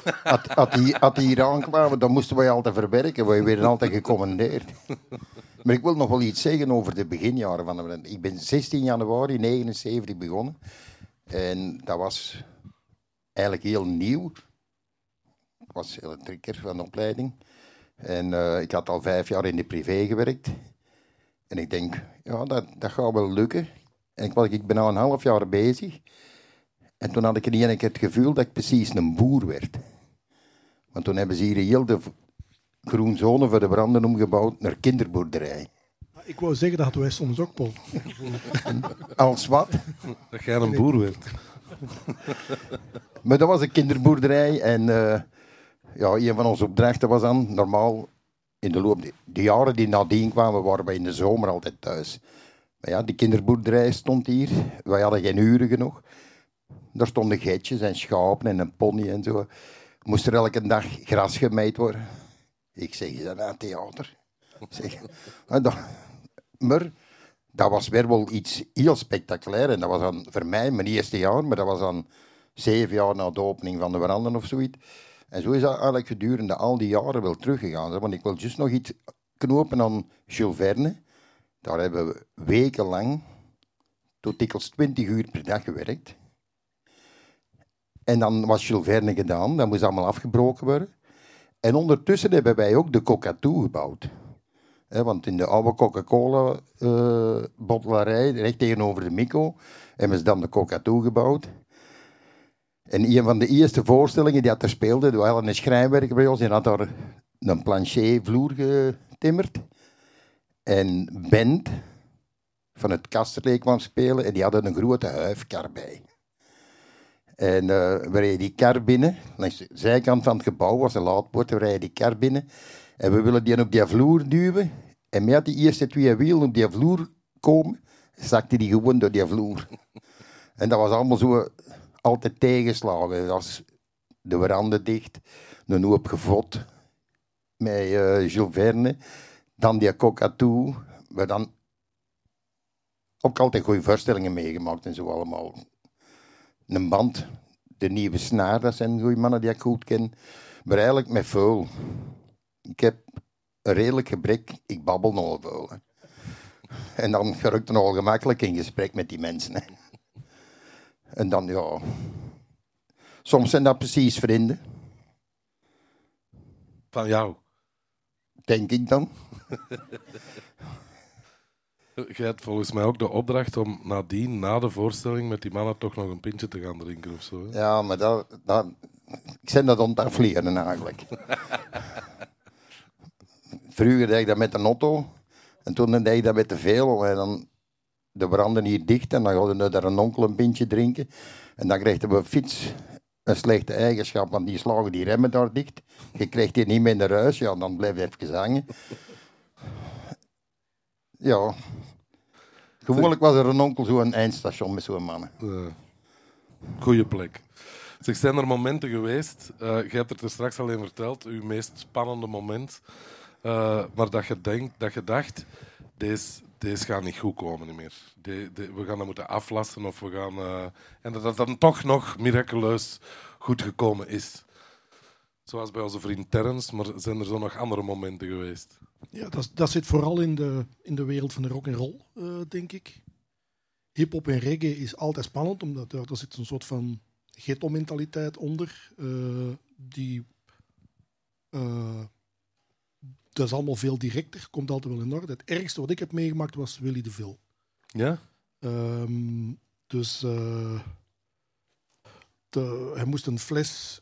Als die hier aankwamen, dan moesten wij altijd verwerken. Wij werden altijd gecommandeerd. Maar ik wil nog wel iets zeggen over de beginjaren van de band. Ik ben 16 januari 1979 begonnen. En dat was eigenlijk heel nieuw. Ik was elektriker van de opleiding. En ik had al 5 jaar in de privé gewerkt. En ik denk, ja, dat gaat wel lukken. En ik ben al een half jaar bezig. En toen had ik in één keer het gevoel dat ik precies een boer werd. Want toen hebben ze hier heel de groenzone voor de branden omgebouwd naar kinderboerderij. Ik wou zeggen, dat hadden wij soms ook, Paul. Als wat? Dat jij een boer werd. Maar dat was een kinderboerderij. En ja, een van onze opdrachten was dan normaal... In de loop de jaren die nadien kwamen, waren wij in de zomer altijd thuis. Maar ja, die kinderboerderij stond hier. Wij hadden geen uren genoeg. Daar stonden geitjes en schapen en een pony en zo. Moest er elke dag gras gemaaid worden. Ik zeg, is dat nou theater? Zeg, maar dat was weer wel iets heel spectaculair. En dat was dan voor mij mijn eerste jaar, maar dat was dan 7 jaar na de opening van de Waranden of zoiets. En zo is dat eigenlijk gedurende al die jaren wel teruggegaan. Want ik wil juist nog iets knopen aan Jules Verne. Daar hebben we wekenlang tot dikwijls 20 uur per dag gewerkt. En dan was Jules Verne gedaan. Dat moest allemaal afgebroken worden. En ondertussen hebben wij ook de Cockatoo gebouwd. Want in de oude Coca-Cola-bottelarij, recht tegenover de Mico, hebben ze dan de Cockatoo gebouwd. En een van de eerste voorstellingen die er speelde, we hadden een schrijnwerker bij ons, die had daar een planchervloer getimmerd. En Bent van het Kasterlee kwam spelen en die hadden een grote huifkar bij. En we reden die kar binnen, langs de zijkant van het gebouw was een laadpoort, we rijden die kar binnen. En we willen die op die vloer duwen. En met die eerste 2 wielen op die vloer komen, zakte die gewoon door die vloer. En dat was allemaal zo... Altijd tegenslagen. Als de Waranden dicht, een hoop gevot met Jules Verne, dan die Cockatoo, maar dan ook altijd goede voorstellingen meegemaakt en zo allemaal. Een band, de Nieuwe Snaar, dat zijn goede mannen die ik goed ken, maar eigenlijk met veel. Ik heb een redelijk gebrek, ik babbel nogal veel. Hè. En dan ga ik nogal gemakkelijk in gesprek met die mensen. Hè. En dan, ja... Soms zijn dat precies vrienden. Van jou? Denk ik dan. Je hebt volgens mij ook de opdracht om nadien, na de voorstelling, met die mannen toch nog een pintje te gaan drinken of zo. Hè? Ja, maar ik ben dat aan het afleren eigenlijk. Vroeger deed ik dat met de auto. En toen deed ik dat met de veel. En dan de branden hier dicht. En dan hadden we daar een onkel een pintje drinken. En dan kregen we fiets een slechte eigenschap. Want die slagen die remmen daar dicht. Je krijgt die niet meer naar huis. Ja, dan blijf je even hangen. Ja. Gewoonlijk was er een onkel zo'n eindstation met zo'n mannen. Goeie plek. Zeg, zijn er momenten geweest, je hebt het er straks al in verteld, uw meest spannende moment, maar dat je dacht, deze gaat niet goed komen meer. We gaan dat moeten aflassen of we gaan... en dat het dan toch nog miraculeus goed gekomen is. Zoals bij onze vriend Terrence, maar zijn er zo nog andere momenten geweest? Ja, dat zit vooral in de wereld van de rock and roll, denk ik. Hip-hop en reggae is altijd spannend, omdat er zit een soort van ghetto-mentaliteit onder. Dat is allemaal veel directer, komt altijd wel in orde. Het ergste wat ik heb meegemaakt was Willy DeVille. Ja? Hij moest een fles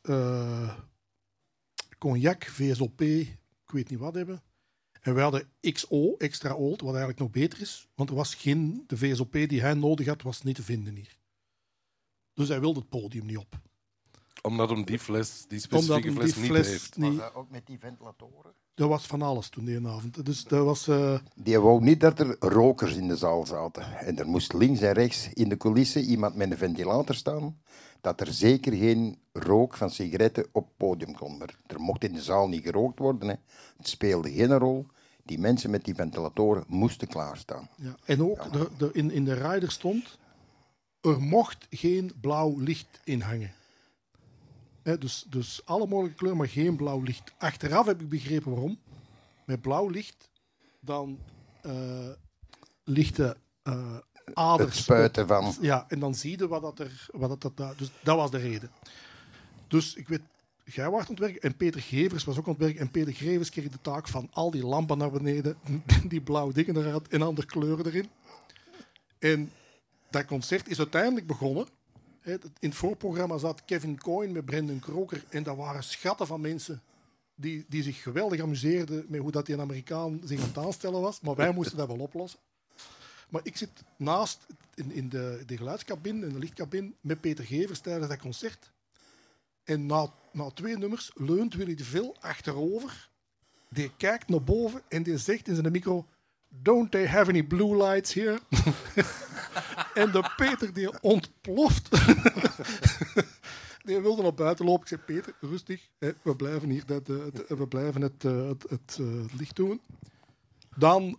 cognac, VSOP, ik weet niet wat hebben. En wij hadden XO, extra old, wat eigenlijk nog beter is. Want er was de VSOP die hij nodig had, was niet te vinden hier. Dus hij wilde het podium niet op. Omdat hem die specifieke fles niet heeft. Was dat ook met die ventilatoren? Dat was van alles toen die avond. Dus dat was... Die wou niet dat er rokers in de zaal zaten. En er moest links en rechts in de coulissen iemand met een ventilator staan. Dat er zeker geen rook van sigaretten op het podium kon. Maar er mocht in de zaal niet gerookt worden. Hè. Het speelde geen rol. Die mensen met die ventilatoren moesten klaarstaan. Ja. En ook in de rider stond... Er mocht geen blauw licht in hangen. Dus alle mogelijke kleuren, maar geen blauw licht. Achteraf heb ik begrepen waarom. Met blauw licht, dan lichten aders. Het spuiten van... Ja, en dan zie je dus dat was de reden. Dus ik weet, jij was aan het werken en Peter Gevers was ook aan het werken. En Peter Gevers kreeg de taak van al die lampen naar beneden, die blauwe dingen eruit en andere kleuren erin. En dat concert is uiteindelijk begonnen. In het voorprogramma zat Kevin Coyne met Brendan Croker. En dat waren schatten van mensen die zich geweldig amuseerden met hoe dat die een Amerikaan zich aan het aanstellen was. Maar wij moesten dat wel oplossen. Maar ik zit naast in de geluidscabine, in de lichtcabine, met Peter Gevers tijdens dat concert. En na 2 nummers leunt Willy DeVille achterover. Die kijkt naar boven en die zegt in zijn micro... Don't they have any blue lights here? En de Peter die ontploft. Die wilde naar buiten lopen. Ik zei, Peter, rustig. We blijven hier we blijven het licht doen. Dan,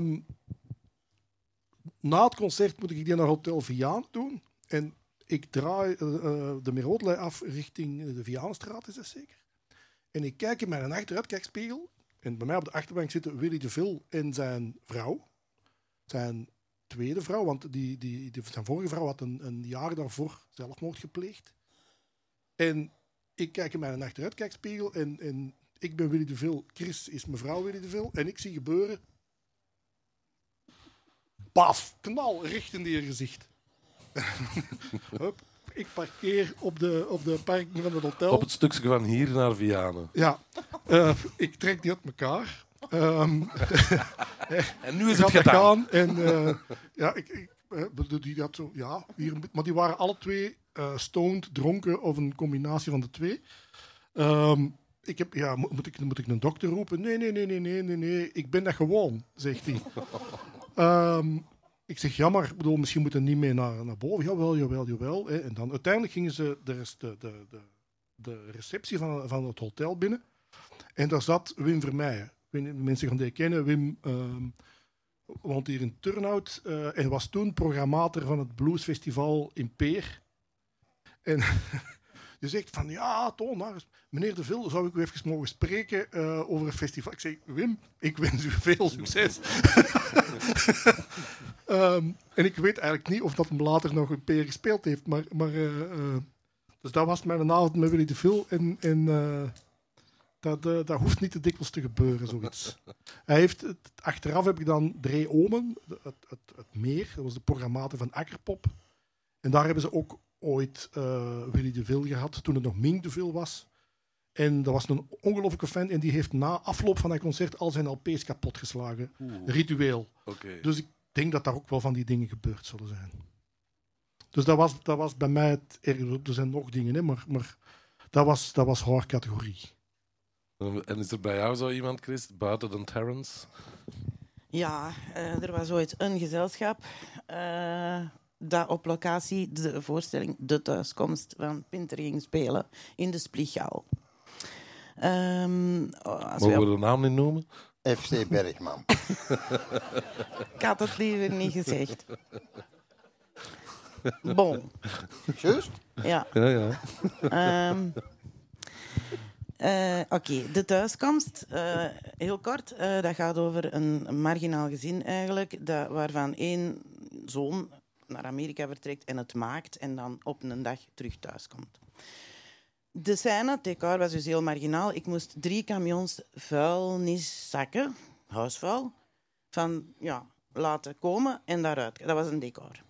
na het concert moet ik die naar Hotel Vianen doen. En ik draai de Meroodlei af richting de Vianenstraat, is dat zeker. En ik kijk in mijn achteruitkijkspiegel. En bij mij op de achterbank zitten Willy DeVille en zijn vrouw. Zijn tweede vrouw, want zijn vorige vrouw had een jaar daarvoor zelfmoord gepleegd. En ik kijk in mijn achteruitkijkspiegel en ik ben Willy DeVille, Chris is mevrouw Willy DeVille. En ik zie gebeuren... Baf, knal, recht in die gezicht. Hup, ik parkeer op de parking van het hotel. Op het stukje van hier naar Vianen. Ja, ik trek die uit elkaar. En nu is het gedaan. En die had zo, ja, maar die waren alle twee stoned, dronken of een combinatie van de twee. Moet ik een dokter roepen? Nee, ik ben dat gewoon, zegt hij. Ik zeg, jammer, misschien moeten we niet mee naar boven. Jawel. Hè. En dan uiteindelijk gingen ze de receptie van het hotel binnen. En daar zat Wim Vermeijen. Mensen gaan die kennen. Wim woont hier in Turnhout en was toen programmator van het bluesfestival in Peer. En je zegt van, ja, Toon, meneer De Ville, zou ik u even mogen spreken over het festival? Ik zeg, Wim, ik wens u veel succes. En ik weet eigenlijk niet of dat hem later nog een Peer gespeeld heeft, dus dat was mijn avond met Willy DeVille en dat hoeft niet te dikwijls te gebeuren, zoiets. Achteraf heb ik dan Dre Omen, het Meer, dat was de programmator van Akkerpop. En daar hebben ze ook ooit Willy DeVille gehad, toen het nog Mink DeVille was. En dat was een ongelooflijke fan en die heeft na afloop van dat concert al zijn LP's kapotgeslagen. Ritueel. Okay. Dus ik denk dat daar ook wel van die dingen gebeurd zullen zijn. Dus dat was bij mij het ergste. Er zijn nog dingen, hè, maar dat was haar categorie. En is er bij jou zo iemand, Chris, buiten dan Terrence? Ja, er was ooit een gezelschap dat op locatie de voorstelling De Thuiskomst van Pinter ging spelen in de Splichal. Mogen we de naam niet noemen? FC Bergman. Ik had het liever niet gezegd. Bon, Juist? ja. Ja. Oké, De Thuiskomst, heel kort, dat gaat over een marginaal gezin eigenlijk, waarvan één zoon naar Amerika vertrekt en het maakt en dan op een dag terug thuiskomt. De scène, het decor was dus heel marginaal. Ik moest 3 camions vuilniszakken, huisvuil, laten komen en daaruit. Dat was een decor.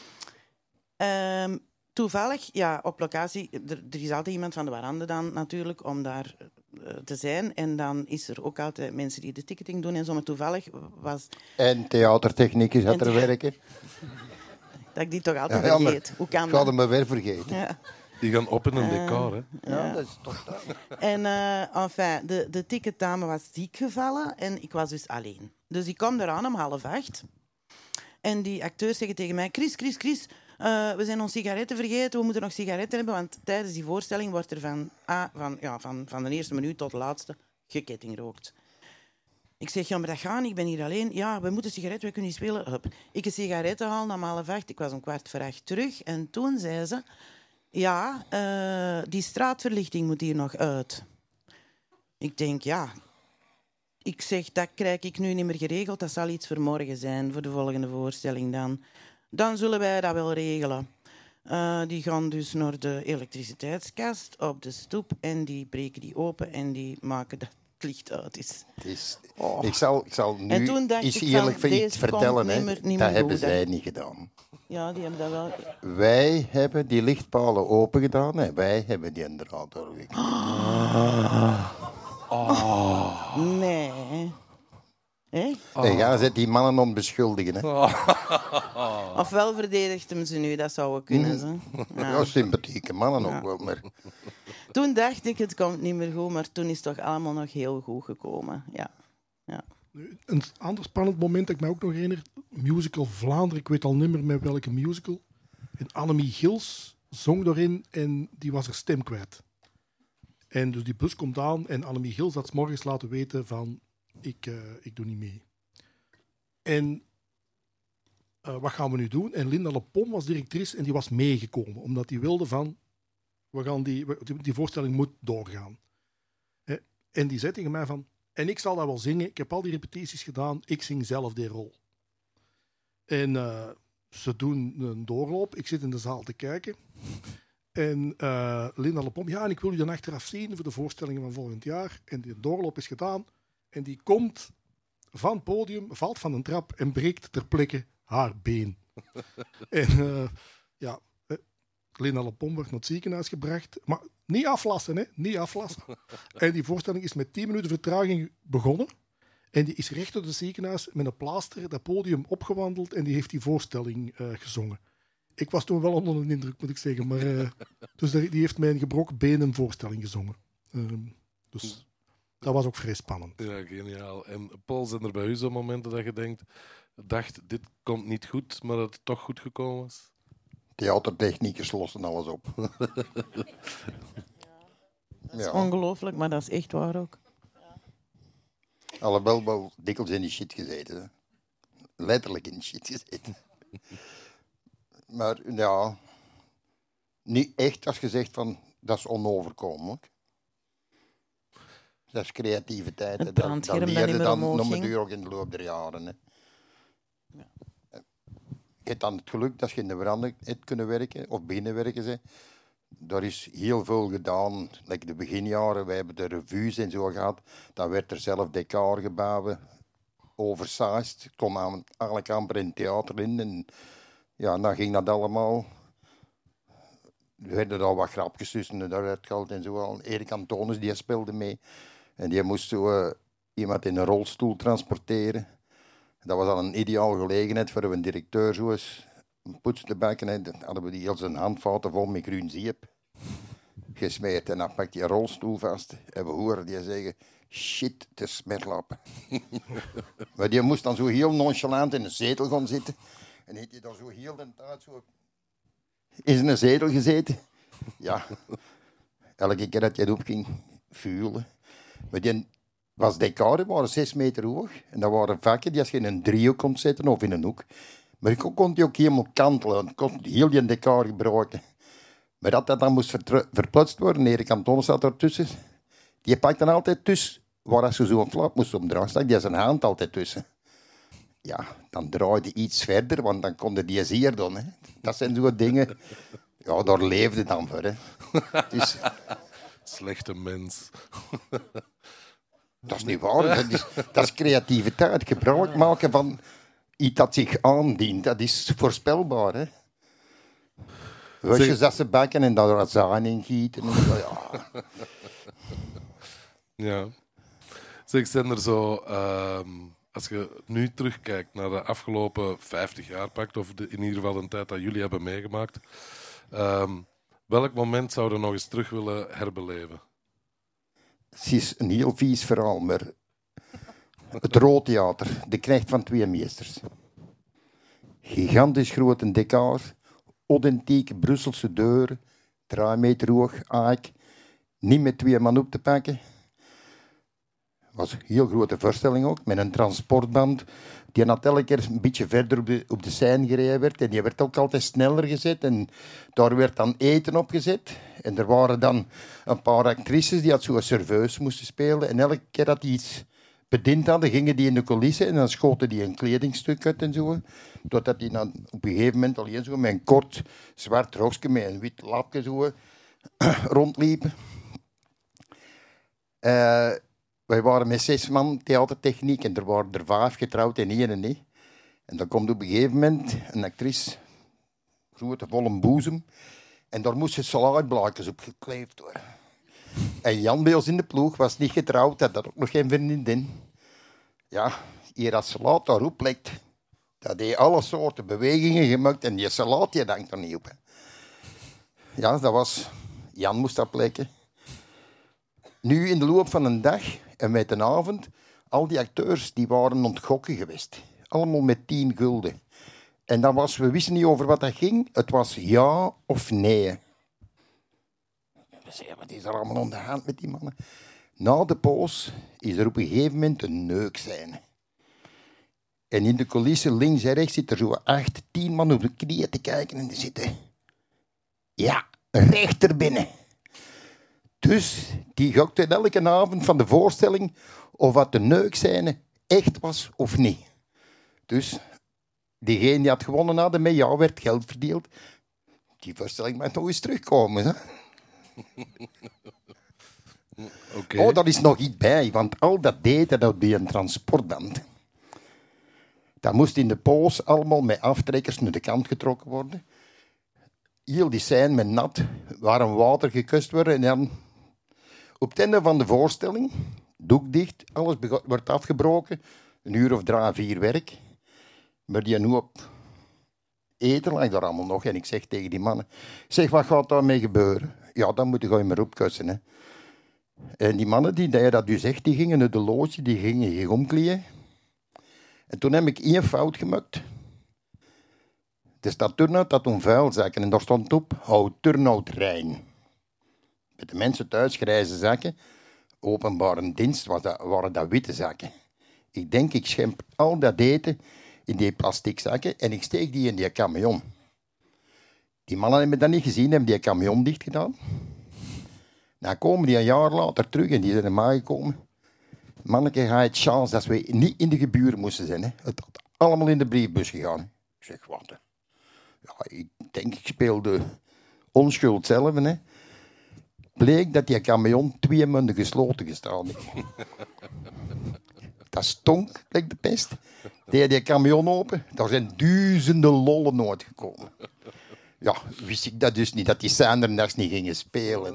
Toevallig, ja, op locatie, er is altijd iemand van de warande dan natuurlijk om daar te zijn. En dan is er ook altijd mensen die de ticketing doen en zo. Maar toevallig was... En theatertechnicus had er werken. Dat ik die toch altijd Ja, maar vergeet. Hoe kan ik dat? had hem weer vergeten. Ja. Die gaan op in een decor, hè. Ja, dat is toch duidelijk. En enfin, de ticketdame was ziek gevallen en ik was dus alleen. Dus ik kom eraan om 7:30. En die acteurs zeggen tegen mij... Chris, we zijn ons sigaretten vergeten. We moeten nog sigaretten hebben. Want tijdens die voorstelling wordt er van de eerste minuut tot de laatste gekettingrookt. Ik zeg, ja, maar dat gaat niet. Ik ben hier alleen. Ja, we moeten sigaretten, we kunnen niet spelen. Hup. Ik een sigaretten halen om 7:30. Ik was om 7:15 terug. En toen zei ze... Ja, die straatverlichting moet hier nog uit. Ik denk, ja... Ik zeg, dat krijg ik nu niet meer geregeld. Dat zal iets voor morgen zijn, voor de volgende voorstelling dan. Dan zullen wij dat wel regelen. Die gaan dus naar de elektriciteitskast op de stoep en die breken die open en die maken dat het licht uit is. Ik zal nu En toen dacht iets ik eerlijk van, iets deze vertellen. komt Hè. niet meer Dat goed, hebben hè. zij niet gedaan. Ja, die hebben dat wel... Wij hebben die lichtpalen open gedaan en wij hebben die draad doorgekregen. Nee. Hé? En ga zet die mannen onbeschuldigen. Hè. Ofwel verdedigt hem ze nu, dat zou wel kunnen. Ze. Ja, sympathieke mannen ook wel. Maar Toen dacht ik, het komt niet meer goed, maar toen is het toch allemaal nog heel goed gekomen. Ja. Een ander spannend moment dat ik me ook nog herinner, musical Vlaanderen, ik weet al niet meer met welke musical. En Annemie Gils zong daarin en die was haar stem kwijt. En dus die bus komt aan en Annemie Gils had 's morgens laten weten van, ik doe niet mee. En wat gaan we nu doen? En Linda Lepom was directrice en die was meegekomen, omdat die wilde van, die voorstelling moet doorgaan. En die zei tegen mij van, en ik zal dat wel zingen, ik heb al die repetities gedaan, ik zing zelf die rol. En ze doen een doorloop, ik zit in de zaal te kijken. En Linda Lepom, ja, en ik wil u dan achteraf zien voor de voorstellingen van volgend jaar. En die doorloop is gedaan. En die komt van het podium, valt van een trap en breekt ter plekke haar been. En Linda Lepom wordt naar het ziekenhuis gebracht. Maar niet aflassen, hè? Niet aflassen. En die voorstelling is met 10 minuten vertraging begonnen. En die is recht uit het ziekenhuis met een plaaster dat podium opgewandeld en die heeft die voorstelling gezongen. Ik was toen wel onder de indruk, moet ik zeggen. Maar, dus die heeft mij een gebroken been een voorstelling gezongen. Dus dat was ook vrij spannend. Ja, geniaal. En Paul, zijn er bij u zo momenten dat je dacht, dit komt niet goed, maar dat het toch goed gekomen is? theatertechnicus lossen alles op. Dat is ongelooflijk, maar dat is echt waar ook. Alhoewel wel dikwijls in die shit gezeten. Hè. Letterlijk in die shit gezeten. Maar ja, niet echt als je zegt van, dat is onoverkomelijk. Dat is creativiteit. Het Dat brandscherm dat leer niet je meer dan omhoog nog ging. een duur ook in de loop der jaren. Hè. Ja. Je hebt dan het geluk dat je in de veranda hebt kunnen werken, of beginnen werken. Hè. Daar is heel veel gedaan. Like de beginjaren, wij hebben de revues en zo gehad. Dan werd er zelf decor gebouwd, oversized. Het kon eigenlijk amper in het theater in. En ja, dan ging dat allemaal. Er werden al wat grapjes tussen daaruit gehaald en zo. Erik Antonis, die speelde mee. En die moest zo iemand in een rolstoel transporteren. Dat was al een ideale gelegenheid voor een directeur zo eens een poets te bakken. En dan hadden we die heel zijn handvaten vol met groen zeep gesmeerd. En dan pakt die rolstoel vast. En we horen die zeggen, Shit, het is smerlappen. Maar die moest dan zo heel nonchalant in een zetel gaan zitten. En heeft hij daar zo heel de tijd zo in zijn zetel gezeten. Ja, elke keer dat je opging, vuilen. Maar die was decor, waren 6 meter hoog. En dat waren vakken die als je in een driehoek kon zetten of in een hoek. Maar ik kon die ook helemaal kantelen. Ik kon heel die decor gebruiken. Maar dat dan moest verplaatst worden, Erik Cantona zat ertussen. Die pakte dan altijd tussen, waar als je zo'n flap moest omdraaien, stak die zijn hand altijd tussen. Ja, dan draaide iets verder, want dan kon die zeer doen. Hè. Dat zijn zo'n dingen. Ja, daar leefde dan voor. Hè. Dus, Slechte mens. dat is niet waar. Dat is creativiteit. Gebruik maken van iets dat zich aandient. Dat is voorspelbaar. Hè. Rusjes dat ze bakken en daar azijn in gieten. En zo, ja. Ja. Zeg, zijn er zo... als je nu terugkijkt naar de afgelopen 50 jaar pakt, of in ieder geval een tijd dat jullie hebben meegemaakt, welk moment zou je nog eens terug willen herbeleven? Het is een heel vies verhaal, maar het Roodtheater, de knecht van 2 meesters. Gigantisch grote decor, authentieke Brusselse deuren, 3 meter hoog, aak, niet met 2 man op te pakken. Het was een heel grote voorstelling ook, met een transportband. Die had elke keer een beetje verder op de scène gereden werd. En die werd ook altijd sneller gezet. En daar werd dan eten op gezet. En er waren dan een paar actrices die zo'n serveus moesten spelen. En elke keer dat die iets bediend hadden, gingen die in de coulissen. En dan schoten die een kledingstuk uit en zo. Totdat die dan op een gegeven moment alleen zo met een kort zwart rokje met een wit lapje zo rondliepen. Wij waren met 6 man theatertechniek en er waren er 5 getrouwd en 1 niet. En dan komt op een gegeven moment een actrice, grote volle boezem, en daar moesten salaatblaadjes op gekleefd worden. En Jan bij ons in de ploeg was niet getrouwd, had ook nog geen vriendin. Ja, hier als salaat daarop lekt, dat hij alle soorten bewegingen gemaakt en die salaat die dankt er niet op. Hè. Ja, dat was... Jan moest dat plekken. Nu in de loop van een dag en met een avond, al die acteurs die waren ontgokken geweest. Allemaal met 10 gulden. En dat was, we wisten niet over wat dat ging. Het was ja of nee. We zeiden, wat is er allemaal aan de hand met die mannen? Na de poos is er op een gegeven moment een neukscène. En in de coulissen links en rechts zitten er zo 8, 10 man op de knieën te kijken en die zitten... Ja, rechter binnen. Dus die gokte elke avond van de voorstelling of wat de neukscène echt was of niet. Dus diegene die had gewonnen hadden, met jou werd geld verdeeld. Die voorstelling mag nog eens terugkomen. Hè? Okay. Oh, daar is nog iets bij, want al dat deed dat bij een transportband. Dat moest in de poos allemaal met aftrekkers naar de kant getrokken worden. Heel die scène met nat, warm water gekust worden en dan... Op het einde van de voorstelling, doek dicht, alles wordt afgebroken. 1 uur of 3, 4 werk. Maar die nu op eten lag daar allemaal nog. En ik zeg tegen die mannen, zeg, wat gaat daarmee gebeuren? Ja, dan moet je gewoon maar opkussen. Hè. En die mannen die dat dus echt, die gingen naar de loge, die gingen zich omkleden. En toen heb ik 1 fout gemaakt. Dus dat turnout had een vuilzakken en daar stond op, hou turnout rein. Met de mensen thuis grijze zakken, openbare dienst waren dat witte zakken. Ik denk, ik schemp al dat eten in die plastic zakken en ik steek die in die camion. Die mannen hebben dat niet gezien, hebben die camion dicht gedaan. Dan komen die een jaar later terug en die zijn naar mij gekomen. Manneke, ga je het chance dat we niet in de geburen moesten zijn. Hè? Het had allemaal in de briefbus gegaan. Ik zeg, wat? Hè? Ja, ik denk, ik speelde onschuld zelf. Hè? Bleek dat die camion 2 maanden gesloten gestaan heeft. Dat stonk, lijkt de pest. Deed die camion open, daar zijn duizenden lollen uitgekomen. Ja, wist ik dat dus niet, dat die zaterdags niet gingen spelen.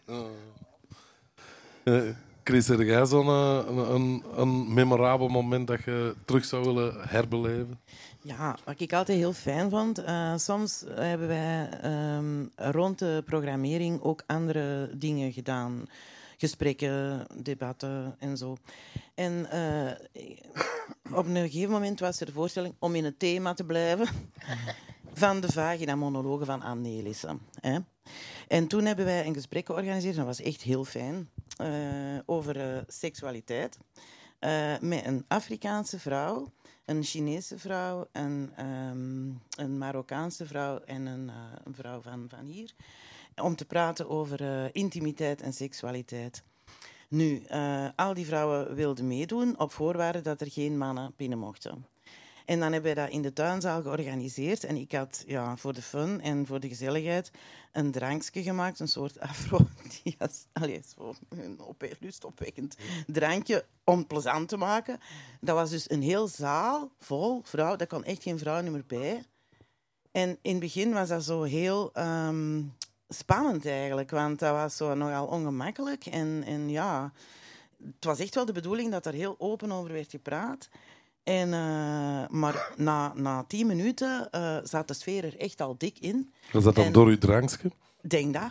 Chris, heb jij zo'n een memorabel moment dat je terug zou willen herbeleven? Ja, wat ik altijd heel fijn vond, soms hebben wij rond de programmering ook andere dingen gedaan. gesprekken, debatten en zo. En op een gegeven moment was er de voorstelling om in het thema te blijven van de vagina-monologen van Anne Nelissen. En toen hebben wij een gesprek georganiseerd, dat was echt heel fijn, over seksualiteit. Met een Afrikaanse vrouw, een Chinese vrouw, een Marokkaanse vrouw en een vrouw van hier. Om te praten over intimiteit en seksualiteit. Nu, al die vrouwen wilden meedoen op voorwaarde dat er geen mannen binnen mochten. En dan hebben wij dat in de tuinzaal georganiseerd. En ik had voor de fun en voor de gezelligheid een drankje gemaakt. Een soort afrodisias. Een lustopwekkend drankje om het plezant te maken. Dat was dus een heel zaal vol vrouwen. Daar kon echt geen vrouw meer bij. En in het begin was dat zo heel spannend eigenlijk. Want dat was zo nogal ongemakkelijk. En ja, het was echt wel de bedoeling dat er heel open over werd gepraat. En, maar na 10 minuten zat de sfeer er echt al dik in. Was dat dan door uw drankje? Denk dat.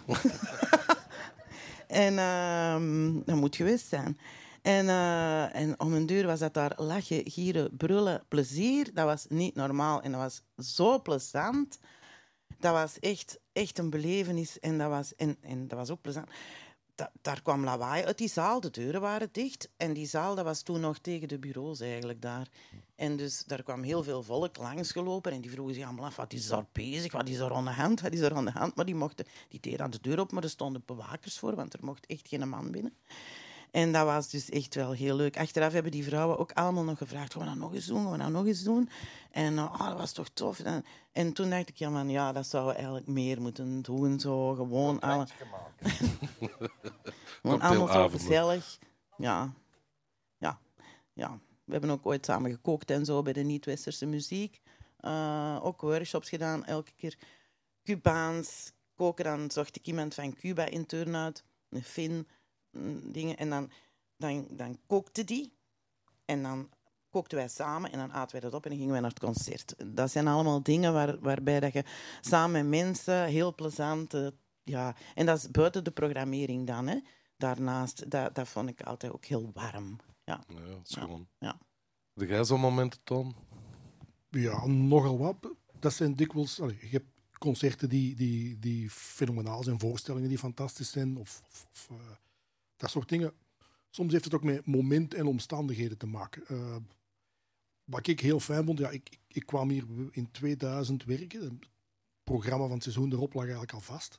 En dat moet geweest zijn. En om een duur was dat daar lachen, gieren, brullen, plezier. Dat was niet normaal. En dat was zo plezant. Dat was echt een belevenis. En dat was ook plezant. Daar kwam lawaai uit die zaal, de deuren waren dicht. En die zaal dat was toen nog tegen de bureaus eigenlijk daar. En dus daar kwam heel veel volk langsgelopen en die vroegen zich allemaal af, wat is daar bezig, wat is er aan de hand, wat is er aan de hand. Maar die deden aan de deur op, maar er stonden bewakers voor, want er mocht echt geen man binnen. En dat was dus echt wel heel leuk. Achteraf hebben die vrouwen ook allemaal nog gevraagd, gaan we dat nog eens doen, gaan we dat nog eens doen? En dat was toch tof. En toen dacht ik, dat zouden we eigenlijk meer moeten doen. Zo gewoon alle... gewoon allemaal zo gezellig. Ja. We hebben ook ooit samen gekookt en zo bij de niet-westerse muziek. Ook workshops gedaan, elke keer Cubaans koken. Dan zocht ik iemand van Cuba in turnout, een Fin, dingen. En dan kookte die. En dan kookten wij samen en dan aten wij dat op en dan gingen wij naar het concert. Dat zijn allemaal dingen waarbij dat je samen met mensen heel plezant... En dat is buiten de programmering dan. Hè. Daarnaast, dat vond ik altijd ook heel warm. Ja, dat is gewoon. Ja. Heb jij zo'n momenten, Tom? Ja, nogal wat. Dat zijn dikwijls... je hebt concerten die fenomenaal zijn, voorstellingen die fantastisch zijn, of dat soort dingen. Soms heeft het ook met moment en omstandigheden te maken. Wat ik heel fijn vond, ik kwam hier in 2000 werken. Het programma van het seizoen erop lag eigenlijk al vast.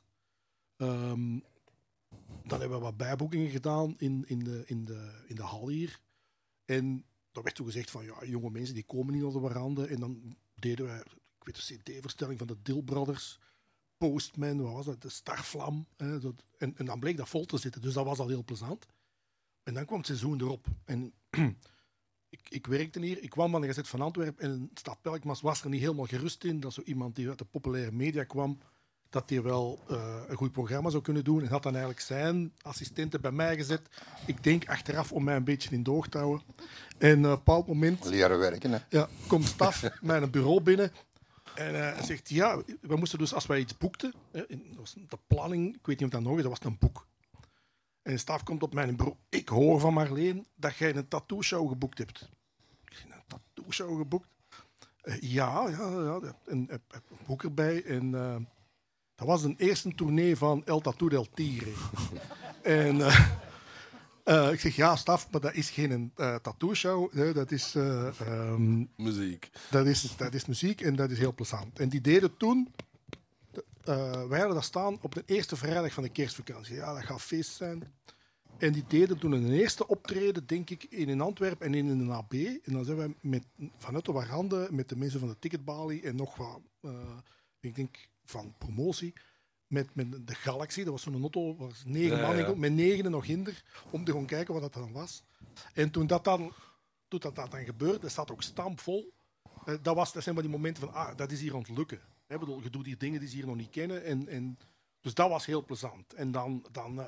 Dan hebben we wat bijboekingen gedaan in de hal hier. En daar werd toen gezegd van, jonge mensen die komen niet op de veranda. En dan deden wij, ik weet de CD-verstelling van de Dill Brothers, Postman, wat was dat, de Starvlam. En dan bleek dat vol te zitten, dus dat was al heel plezant. En dan kwam het seizoen erop. En ik werkte hier, ik kwam van de Gazet van Antwerpen en Stad Pelkmas was er niet helemaal gerust in dat zo iemand die uit de populaire media kwam, dat hij wel een goed programma zou kunnen doen. En had dan eigenlijk zijn assistenten bij mij gezet. Ik denk achteraf om mij een beetje in de oog te houden. En op een bepaald moment... Leren werken, hè. Ja, komt staf met een bureau binnen. En hij zegt, we moesten dus, als wij iets boekten, de planning, ik weet niet of dat nog is, dat was een boek. En de staf komt op mijn bureau. Ik hoor van Marleen dat jij een tattoo-show geboekt hebt. Een tattoo-show geboekt? Ja. En een boek erbij. En... dat was de eerste tournee van El Tattoo del Tigre. En ik zeg, staf, maar dat is geen tattoo-show. Dat is... muziek. Dat is muziek en dat is heel plezant. En die deden toen... wij hadden dat staan op de eerste vrijdag van de kerstvakantie. Ja, dat gaat feest zijn. En die deden toen een eerste optreden, denk ik, in Antwerpen en in een AB. En dan zijn wij vanuit de warande met de mensen van de ticketbalie en nog wat... ik denk... van promotie, met de Galaxy. Dat was zo'n auto, was 9 man in, met 9 nog hinder, om te gaan kijken wat dat dan was. En toen dat dan gebeurde, dat zat ook stampvol. Dat zijn maar die momenten van, dat is hier aan het lukken. Ik bedoel, je doet hier dingen die ze hier nog niet kennen. En dus dat was heel plezant. En dan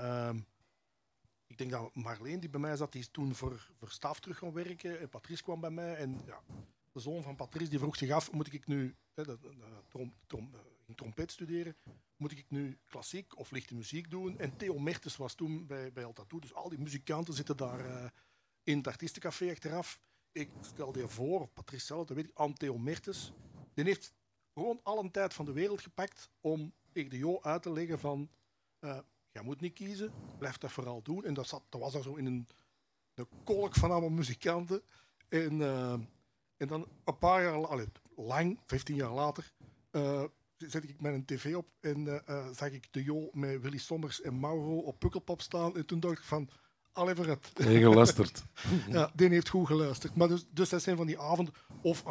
ik denk dat Marleen, die bij mij zat, die is toen voor staf terug gaan werken. En Patrice kwam bij mij. En de zoon van Patrice, die vroeg zich af, moet ik nu... ging trompet studeren. Moet ik nu klassiek of lichte muziek doen? En Theo Mertens was toen bij Altatou. Dus al die muzikanten zitten daar in het artiestencafé achteraf. Ik stelde je voor, of Patrice zelf, dat weet ik, aan Theo Mertens. Die heeft gewoon alle tijd van de wereld gepakt om tegen de Jo uit te leggen van... jij moet niet kiezen, blijf dat vooral doen. En dat was daar zo in een kolk van allemaal muzikanten. En dan een paar jaar lang, 15 jaar later, zette ik mijn tv op en zag ik de Jo met Willy Sommers en Mauro op Pukkelpop staan. En toen dacht ik van, allee vooruit. Hey, geluisterd. Ja, die heeft goed geluisterd. Maar dus dat zijn van die avonden. Of,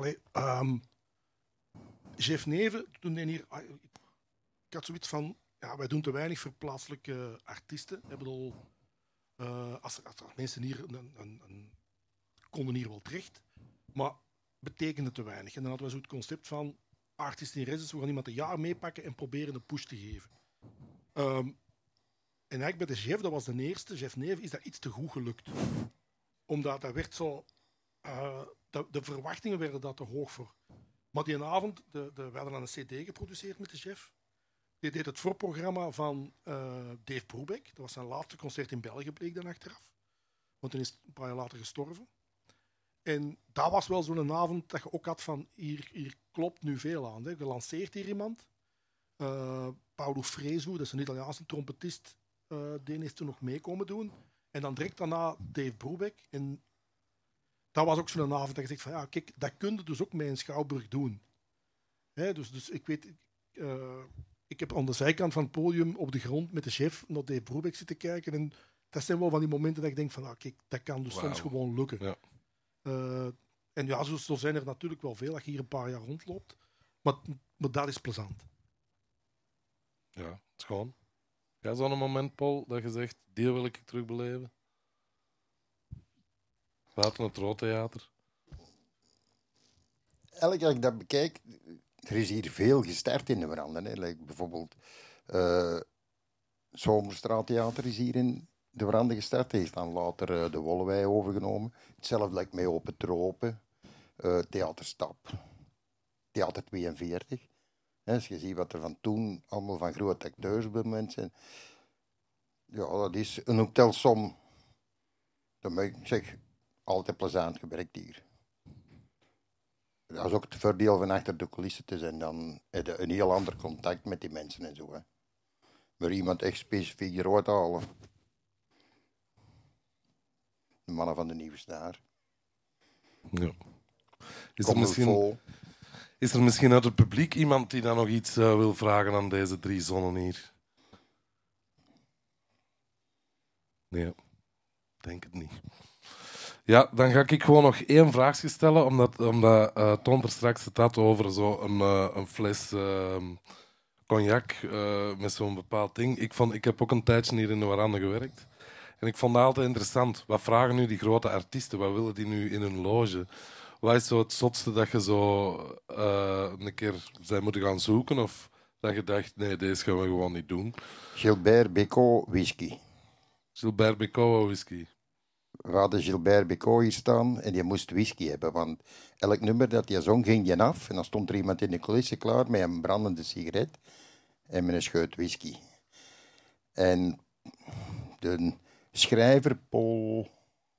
Jeff Neven, toen hij hier... Ik had zoiets van, ja, wij doen te weinig voor plaatselijke artiesten. Ik bedoel, als mensen hier konden hier wel terecht, maar betekende te weinig. En dan hadden we zo het concept van artist in residence, we gaan iemand een jaar meepakken en proberen een push te geven. En eigenlijk bij de Jeff, dat was de eerste, Jeff Neven, is dat iets te goed gelukt. Omdat dat werd zo... de verwachtingen werden daar te hoog voor. Maar die avond, we hadden dan een cd geproduceerd met de Jeff. Die deed het voorprogramma van Dave Brubeck. Dat was zijn laatste concert in België, bleek dan achteraf. Want hij is een paar jaar later gestorven. En dat was wel zo'n avond dat je ook had van, hier klopt nu veel aan. Hè. Je lanceert hier iemand. Paulo Fresu, dat is een Italiaanse trompetist, die is toen nog mee komen doen. En dan direct daarna Dave Brubeck. En dat was ook zo'n avond dat je zegt van, ja, kijk, dat kun je dus ook met een Schouwburg doen. Hè, dus ik weet... ik heb aan de zijkant van het podium op de grond met de chef naar Dave Brubeck zitten kijken. En dat zijn wel van die momenten dat ik denk van, kijk, dat kan dus soms gewoon lukken. Ja. En ja, zo zijn er natuurlijk wel veel dat je hier een paar jaar rondloopt. Maar dat is plezant. Ja, het is gewoon. Jij zo'n moment, Paul, dat je zegt, die wil ik terugbeleven? Buiten het Roodtheater? Elke keer ik dat bekijk, er is hier veel gestart in de branden. Hè. Like bijvoorbeeld Zomerstraattheater is hier in de branden gestart. Heeft dan later de Wollewij overgenomen. Hetzelfde lijkt mij Open Tropen, Theater Stap, Theater 42. Als je ziet wat er van toen allemaal van grote acteurs op het moment zijn. Ja, dat is een hotelsom. Dat moet ik zeggen, altijd plezant gewerkt hier. Dat is ook het voordeel van achter de coulissen te zijn. Dan heb je een heel ander contact met die mensen en zo. Hè. Maar iemand echt specifiek eruit halen. De mannen van de Nieuwe Staar. Ja. Is er misschien uit het publiek iemand die dan nog iets wil vragen aan deze drie zonnen hier? Nee, denk het niet. Ja, dan ga ik gewoon nog één vraagje stellen, omdat Toon er straks het had over een fles cognac met zo'n bepaald ding. Ik heb ook een tijdje hier in de Warande gewerkt. En ik vond dat altijd interessant. Wat vragen nu die grote artiesten? Wat willen die nu in hun loge? Wat is zo het zotste dat je zo een keer zijn moeten gaan zoeken? Of dat je dacht, nee, deze gaan we gewoon niet doen? Gilbert Bécaud whisky. Gilbert Bécaud whisky. We hadden Gilbert Bécaud hier staan en die moest whisky hebben. Want elk nummer dat hij zong, ging die af. En dan stond er iemand in de coulissen klaar met een brandende sigaret en met een scheut whisky. En de schrijver, Paul,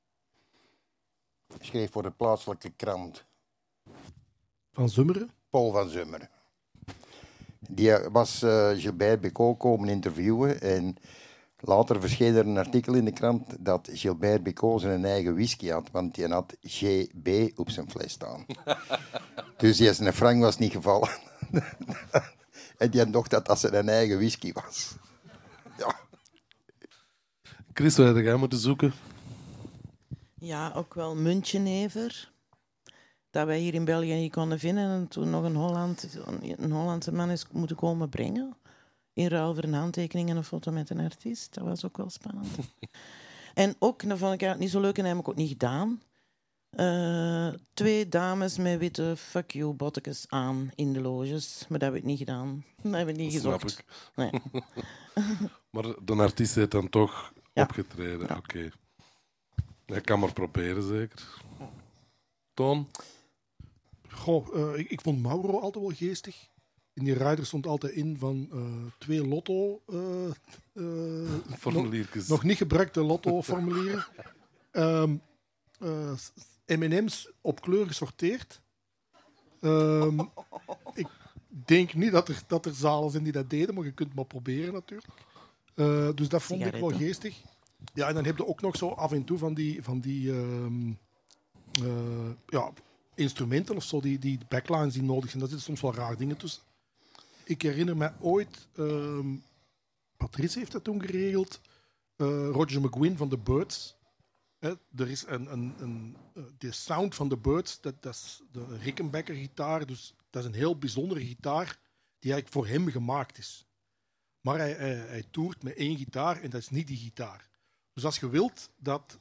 schreef voor de plaatselijke krant. Van Zummeren? Paul van Zummeren. Die was Gilbert Bécaud komen interviewen en later verscheen er een artikel in de krant dat Gilbert Bécaud zijn eigen whisky had, want die had GB op zijn fles staan. Dus zijn frank was niet gevallen. En die dacht dat zijn eigen whisky was. Ja. Chris, wat heb jij moeten zoeken? Ja, ook wel Muntjenever. Dat wij hier in België niet konden vinden. En toen nog een Hollandse man is moeten komen brengen. In ruil voor een handtekening en een foto met een artiest. Dat was ook wel spannend. En ook, dat vond ik eigenlijk niet zo leuk en dat heb ik ook niet gedaan. 2 dames met witte fuck you bottekes aan in de loges. Maar dat heb ik niet gedaan. Dat heb ik niet gezocht. Snap ik. Nee. Maar de artiest heeft dan toch opgetreden. Ja. Oké. Ik kan maar proberen, zeker. Toon? Goh, ik vond Mauro altijd wel geestig. in die rider stond altijd in van 2 lotto... Formuliertjes. nog niet gebruikte lotto-formulieren. M&M's op kleur gesorteerd. Ik denk niet dat er zalen zijn die dat deden, maar je kunt het maar proberen natuurlijk. Dus dat vond ik wel geestig. Ja, en dan heb je ook nog zo af en toe van die instrumenten of zo, die backlines die nodig zijn. Daar zitten soms wel raar dingen tussen. Ik herinner me ooit, Patrice heeft dat toen geregeld, Roger McGuinn van The Byrds. Er is de sound van The Byrds, dat is de Rickenbacker gitaar, dus dat is een heel bijzondere gitaar die eigenlijk voor hem gemaakt is. Maar hij toert met 1 gitaar en dat is niet die gitaar. Dus als je wilt dat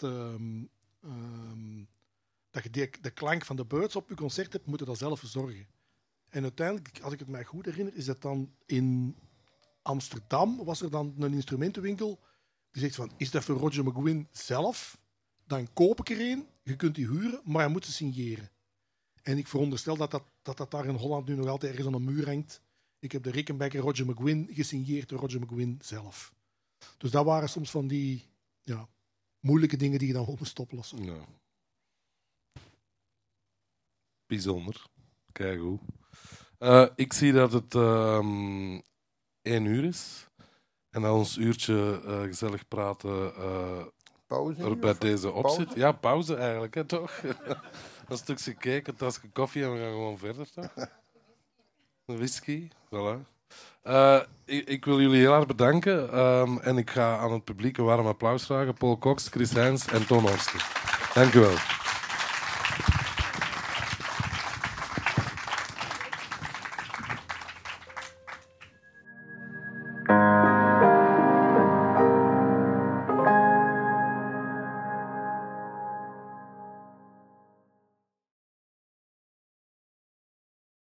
je de klank van The Byrds op je concert hebt, moet je dat zelf verzorgen. En uiteindelijk, als ik het mij goed herinner, is dat dan in Amsterdam, was er dan een instrumentenwinkel die zegt van, is dat voor Roger McGuinn zelf? Dan koop ik er een, je kunt die huren, maar hij moet ze signeren. En ik veronderstel dat daar in Holland nu nog altijd ergens aan een muur hangt. Ik heb de Rickenbacker Roger McGuinn gesigneerd door Roger McGuinn zelf. Dus dat waren soms van die moeilijke dingen die je dan ook moest oplossen. Ja. Bijzonder. Kijk hoe. Ik zie dat het 1 uur is. En dat ons uurtje gezellig praten Pauze er nu, bij of- deze op pauze? zit. Ja, pauze eigenlijk, hè, toch? Een stukje cake, een tasje koffie en we gaan gewoon verder, toch? Een whisky, voilà. Ik wil jullie heel erg bedanken. En ik ga aan het publiek een warm applaus vragen. Paul Cox, Chris Heijns en Ton Horsten. Dank u wel.